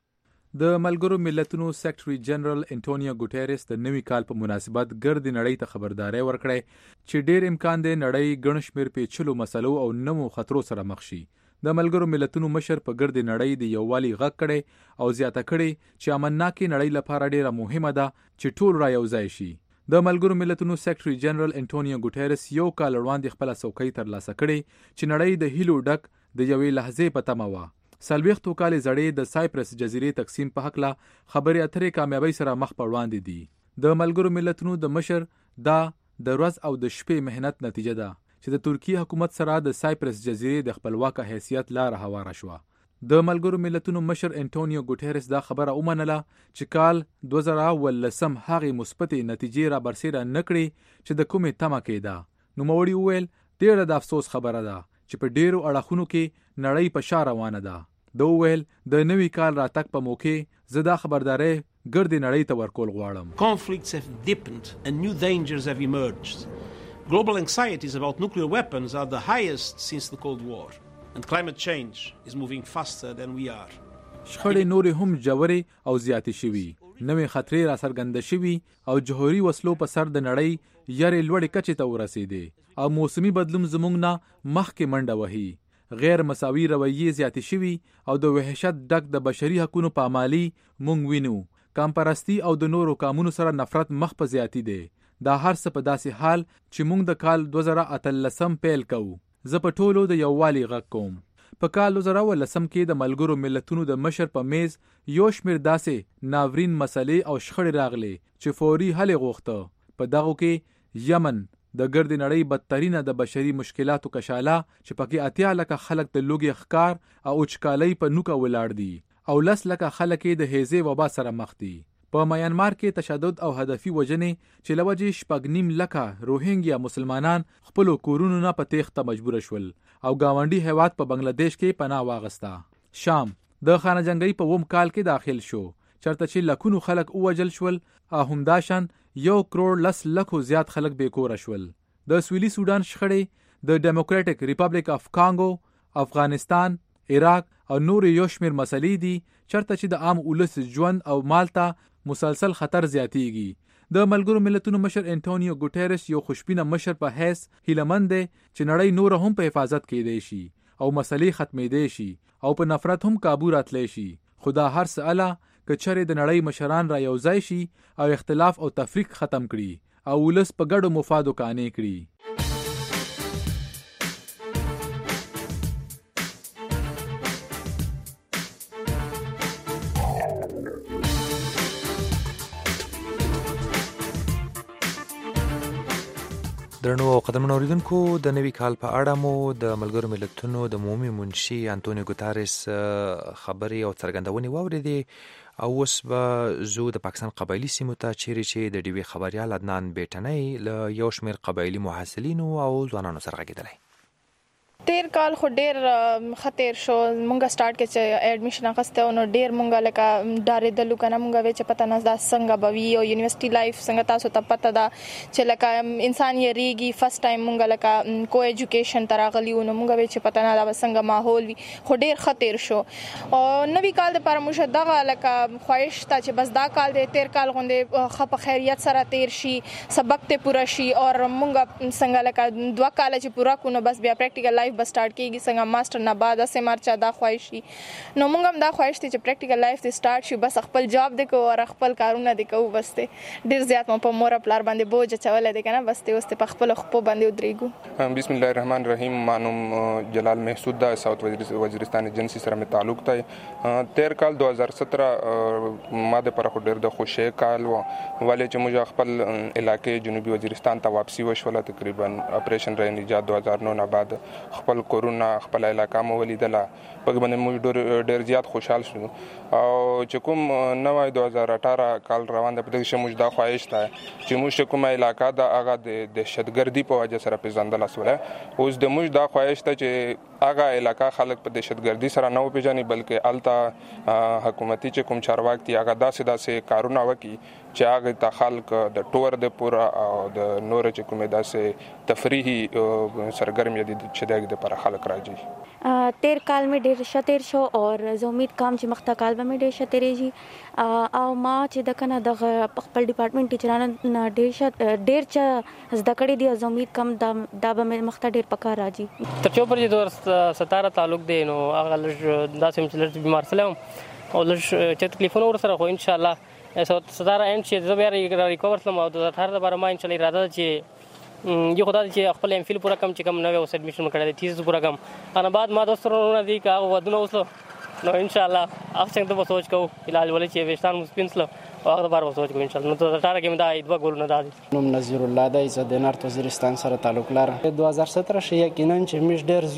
[SPEAKER 3] د ملګرو ملتونو سیکریټري جنرال انټونیو ګوټیرس د نوي کال په مناسبت ګرد نړۍ ته خبرداري ورکړې چې ډېر امکان دی نړۍ ګڼ شمېر پیچلو مسلو او نوو خطرو سره مخ شي. د ملګرو ملتونو مشر په ګرد نړۍ د یووالي غږ کړي او زیاته کړي چې امنناکي نړۍ لپاره ډېره مهمه ده چې ټول را یوځای شي. د ملګرو ملتونو سیکریټري جنرال انټونیو ګوټیرس یو کال وړاندې خپل څوکۍ ترلاسه کړي چې نړۍ د هیلو ډک د یوې لحظې په تمه وه. سلويختو کال زړې د سایپرس جزیرې تقسیم په حق لا خبرې اترې کامیابی سره مخ په وړاندې دي. د ملګرو ملتونو د مشر دا د ورځ او د شپې مهنت نتیجه ده چې د ترکیه حکومت سره د سایپرس جزیرې د خپلواک حیثیت لار هواره شوه. د ملګرو ملتونو مشر انټونیو ګوټیرس دا خبره ومنله چې کال دوه زره ولسم هغې مثبتې نتیجې را برسېره نه کړې چې د کومې تمه کېده. نوموړي وویل ډېره د افسوس خبره ده چې په ډېرو اړخونو کې نړۍ په شا روانه ده. دا وویل د نوي کال راتګ په موقع زه دا خبرداري ګردې نړۍ ته ورکول غواړم.
[SPEAKER 21] Conflicts have deepened and new dangers have emerged. Global anxieties about nuclear weapons are the highest since the Cold War and climate change is moving faster than we are.
[SPEAKER 3] شخړې نورې هم ژورې او زیاتې شوي. نوې خطرې را څرګنده شوي او جوهري وسلو په سر د نړۍ یارې لوړې کچې ته ورسېدې او موسمي بدلون زموږ نه مخکې منډه وهي. غیر مساوي رویې زیاتې شوي او د وحشت ډک د بشري حقونو پامالي مونږ وینو. کمپرستی او د نورو قانونو سره نفرت مخ په زیاتی دی. دا هر څه په داسې حال چې مونږ د کال دوه زره اتلسم پیل کوو. زه په ټولو د یووالي غږ کوم. په کال دوه زره ولسم کې د ملګرو ملتونو د مشر په میز یو شمېر داسې ناورین مسلې او شخړې راغلي چې فوري حل غوښته. په دغو کې یمن د ګرد نړۍ بدترینه د بشري مشکلاتو کشاله چې پکې اتیا لکه خلک د لوګي ښکار او اوچکالۍ په نوکه ولاړ دي او لس لکه خلک د هیزې وبا سره مخ دي. په میانمار کې تشدد او هدفي وجنې چې لوجې شپږ نیم لکه روهینګیا مسلمانان خپل کورونو نه په تېښته مجبور شول او گاونډي هیواد په بنگلاديش کې پناه واغسته. شام د خانه جنگي په ووم کال کې داخل شو چرته چې لکونو خلک اوجل شول او همداشان یو کروڑ لس لکو زیات خلک بیکوره شول. د سویلي سودان شخړې د ډیموکراټک ریپبلیک اف کانګو، افغانستان، عراق او نور یو شمېر مسلې دي چرته چې د عام ولس ژوند او مال ته مسلسل خطر زیاتیږي. د ملګرو ملتونو مشر انټونیو ګوټیرس یو خوشبینه مشر په حیث هیلهمند دی چې نړۍ نور هم په حفاظت کېدی شي او مسلې ختمېدی شي او په نفرت هم کابو راتلی شي. خدا هر څه اله که چرې د نړۍ مشران را یوځای شي او اختلاف او تفریق ختم کړي او ولس په ګډو مفادو قانع کړي. درنو او قدرمنو اوریدونکو د نوي کال په اړه مو د ملګرو ملتونو د عمومي منشي انټونیو ګوتاریس خبرې او څرګندونې واورېدې او اوس به زو د پاکستان قبایلي سیمو ته چیرې چې د ډیوي خبریال عدنان بیټنۍ له یو شمېر قبایلي محصلینو او ځوانانو سره غږېدلی.
[SPEAKER 5] تیر کال خو ډیر خطر شو مونږه سٹارټ کې چې اډمیشن اخسته نو ډیر مونږه لکه ډارې د لوکنه مونږه وچ پته نه دا څنګه بوي او یونیورسيټي لایف څنګه تاسو ته پته ده چې لکه انسان یې ریږي فرست ټایم مونږه لکه کو ایجوکیشن تراغلی نو مونږه وچ پته نه دا څنګه ماحول وي خو ډیر خطر شو او نوی کال د پر موږ دغه لکه خواهش ته چې بس دا کال د تیر کال غونډه خپ خیریت سره تیر شي سبق ته پوره شي او مونږه څنګه لکه دوه کال چې پوره کو نو بس بیا پریکټیکل لایف بس سٹارټ کیږي څنګه ماستر نه بعد اسه مرچا دا خوښي نو موږ هم دا خوښ دي چې پریکټیکل لایف دې سٹارټ شي بس خپل جاب دې کو او خپل کارونه دې کو بس ته ډیر زیات مو په مور پلار باندې بوج چول دې کنه بس ته واست په خپل خپل باندې ودرېګو.
[SPEAKER 22] بسم الله الرحمن الرحیم. مانوم جلال محسود دا ساوث وزیرستان ایجنسی سره مې تعلق دی. تیر کال دو هزار سترہ ماده پر خو ډیر د خوشی کال و ولې چې موږ خپل علاقې جنوبي وزیرستان ته واپسی وشوله تقریبا اپریشن رین ایجاد دو هزار نو نه بعد خپل کورونا خپل علاقه مو ولیدله په باندې موږ ډیر زیات خوشحال شو او چې کوم نوې دو هزار اٹھارہ کال روان د پدې شموج دا خواهش ده چې موږ کومه علاقه د هغه د دهشتګردي په وجه سره پیژندل اسوله اوس د موږ دا خواهش ته چې هغه علاقه خلک په دهشتګردي سره نه پیژني بلکې التا حکومتي چې کوم چارواک دي هغه داسې داسې کارونه وکړي چې هغه ته خلک د ټور د پورا او د نور چې کومه داسې تفریحي سرګرمي دي چې دغه د پر خلک راځي.
[SPEAKER 23] تیر کال میں ډیر شتیر شو اور زه امید کوم چې مخته کال به مې ډیر شتیر شي او ما چې د کنه د خپل ډپارټمنټ ټیچرانو ډیر شت ډیر چې زده کړې دي زه امید کوم دا د به مخته ډیر پکار راځي.
[SPEAKER 24] تر څو پر دې ستاره تعلق دی نو هغه داسې چې لږ بیمار سلام او لږ چې تکلیفونه ور سره خو ان شاء الله ستاره اند چې زه بیا ریکور سلم او د اٹھارہ لپاره ما ان شاء الله اراده چې یو خدای چې خپل ام فیل پورا کم چې کم نو اوس اډمیشن کړی دی تیس پورا کم انا بعد ما دوسترونه دي کا ودونه اوس نو ان شاء الله اپ څنګه به سوچ کو علاج ولې چې وشتان مسپینسل او هغه بار سوچ کو ان شاء الله نو ته اٹھارہ کې مدا ایدوا ګول نه دادي.
[SPEAKER 25] نوم نذیر الله دی زه د نارت وزیرستان سره تعلق لرم. دو هزار سترہ شي یقینا چې مش ډیر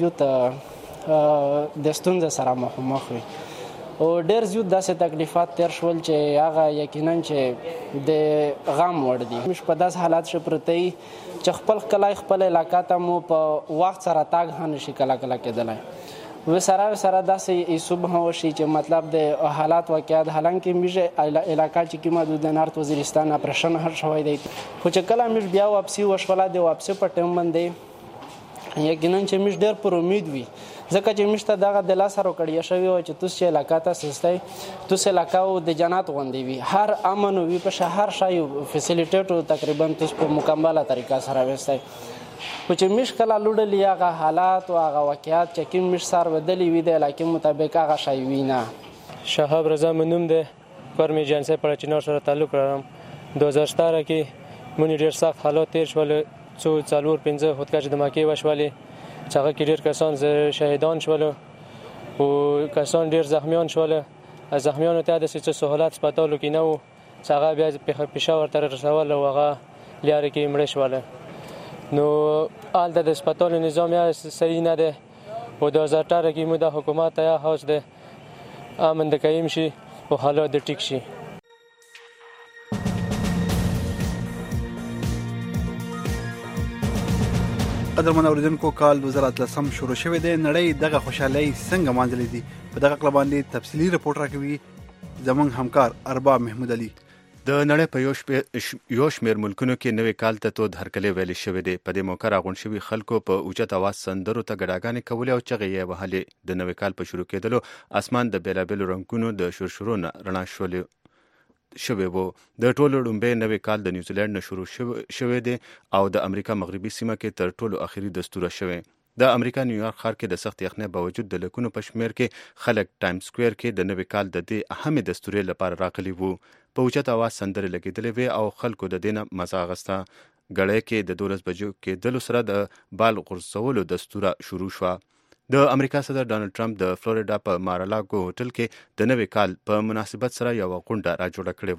[SPEAKER 25] زیات د ستونزې سره مخ وي او ډیر زیات داسې تکلیفات تیر شول چې هغه یقینا چې د غم وړ دي. مش په داس حالات شو پرته چې خپل کلای خپل علاقه ته مو په وخت سره تاګ هنه شي کلا کلا کېدلای و سره سره داسې ایسوب هو شي چې مطلب د حالات واقعیت حالانکه میجه علاقه چې کیما د نارت وزیرستان اپریشن هر شوی دی خو چې کله مش بیا واپسی وشوله دی واپسی په ټیم باندې یقینا چې مش ډیر پر امید وي ځکه چې مشته دغه د لاس سره کړی شوی او چې تاسو چې علاقه ته سستای تاسو علاقه او د جنات غوندي وي هر امن وي په شهر شای فیسیلیټیټ تقریبا تاسو په مکمله طریقه سره وستای خو چې مش کله لوړلی هغه حالات او هغه واقعیت چې کوم مش سر ودلی وي د علاقې مطابق هغه شای وینا.
[SPEAKER 26] شهاب رضا منوم ده فرمی جنسه پر چنار سره تعلق لرم. دو هزار سترہ کې مونږ ډیر سخت حالات تیر شول څو څلور پنځه خودکش دماکي وشولې څنګه کې ډیر کسان شهیدان شول او کسان ډیر زخمیان شول. از زخمیانو ته د څه سہولت سپټالو کې نه وو څنګه بیا په پېښور تر رسول او هغه لاره کې مړ شول نو آل د سپټال نظام یې صحیح نه ده او دو هزار اٹھارہ کې مو د حکومت یا هاوس ده امن د قایم شي او حالات د ټیک شي.
[SPEAKER 2] قدرمن اوریدونکو کال دو هزار اتلسم شروع شوی دی. نړۍ دغه خوشحالي څنګه مانځلې دي په دغه کله باندې تفصیلی رپورټ راکوي زمونږ همکار ارباب محمود علي.
[SPEAKER 27] د نړۍ په یو یو شمېر ملکونو کې نوې کال ته تود هرکلی ویلی شوی دی. په دې موقع راغونډ شوي خلکو په اوچت اواز سندرو ته ګډاګانې کولې او چغې یې وهلې. د نوې کال په شروع کېدلو اسمان د بېلابېلو رنګونو د شرشرو نه رڼا شولې شوی وو. د ټولو لومبۍ نوې کال د نیوزیلند نه شروع شوی دی او د امریکا مغربي سیمه کې تر ټولو اخري دستوره شوی. د امریکا نیویارک ښار کې د سخت یخنۍ باوجود د لکونو په شمېر کې خلک ټایم سکویر کې د نوې کال د دې اهمې دستورې لپاره راغلي وو. په اوچت اواز سندرې لګېدلې وې او خلکو د دې نه مزه اخیسته. ګړی کې د دولس بجو کېدلو سره د بال غورځولو دستوره شروع شوه. د امریکا صدر ډانلډ ټرمپ د فلوریډا په مارالاګو هوټل کې د نوې کال په مناسبت سره یوه غونډه را جوړه کړې وه.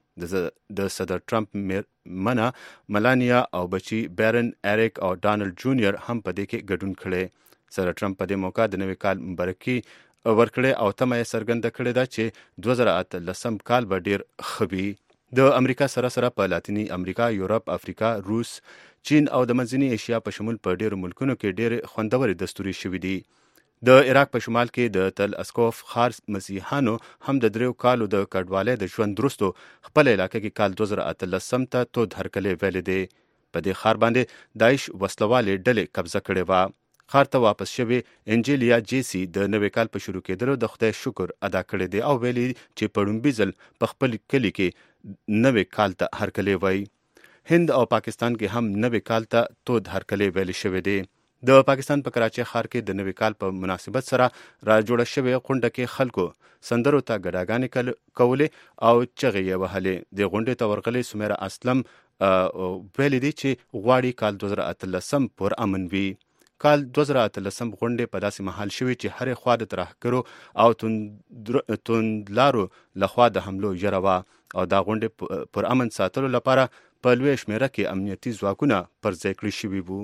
[SPEAKER 27] د صدر ټرمپ منه ملانیا او بچی بیرن اریک او ډانلډ جونیئر هم په دې کې ګډون کړي. صدر ټرمپ په دې موقع د نوي کال مبارکي ورکړي او تمه یې څرګنده کړې ده چې دوه زره اتلسم کال به ډیر ښه وي. د امریکا سره سره په لاتینی امریکا، یورپ، افریقا، روس، چین او د منځنۍ ایشیا په شمول په ډیرو ملکونو کې ډیر خوندوري دستوري شوي دي. د عراق په شمال کې د تل اسکوف خار مسیحانو هم د دریو کالو د کډوالۍ د ژوند وروسته خپل علاقه کې کال دوه زره اتلسم ته تود هرکلی ویلې دی. په دې خار باندې داعش وسلوالې ډلې قبضه کړې وه. خار ته واپس شوی انجیلیا جیسی د نوې کال په شروع کېدلو د خدای شکر ادا کړی دی او ویلي چې په لومړي ځل په خپل کلي کې نوې کال ته هرکلی وایي. هند او پاکستان کې هم نوې کال ته تود هرکلی ویل شوی دی. د پاکستان په کراچۍ ښار کې د نوي کال په مناسبت سره را جوړه شوې غونډه کې خلکو سندرو ته ګډاګانې کولې او چغې یې وهلې. د غونډې ته ورغلې سمیرا اسلم ویلي دي چې غواړي کال دوه زره اتلسم پر امن وي. کال دوه زره اتلسم غونډې په داسې مهال شوي چې هرې خوا د ترهګرو او توندلارو لخوا د حملو یره وه او دا غونډې پر امن ساتلو لپاره په لویه شمېره کې امنیتي ځواکونه پر ځای کړي شوي وو.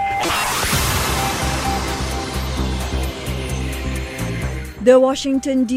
[SPEAKER 1] د واشنگټن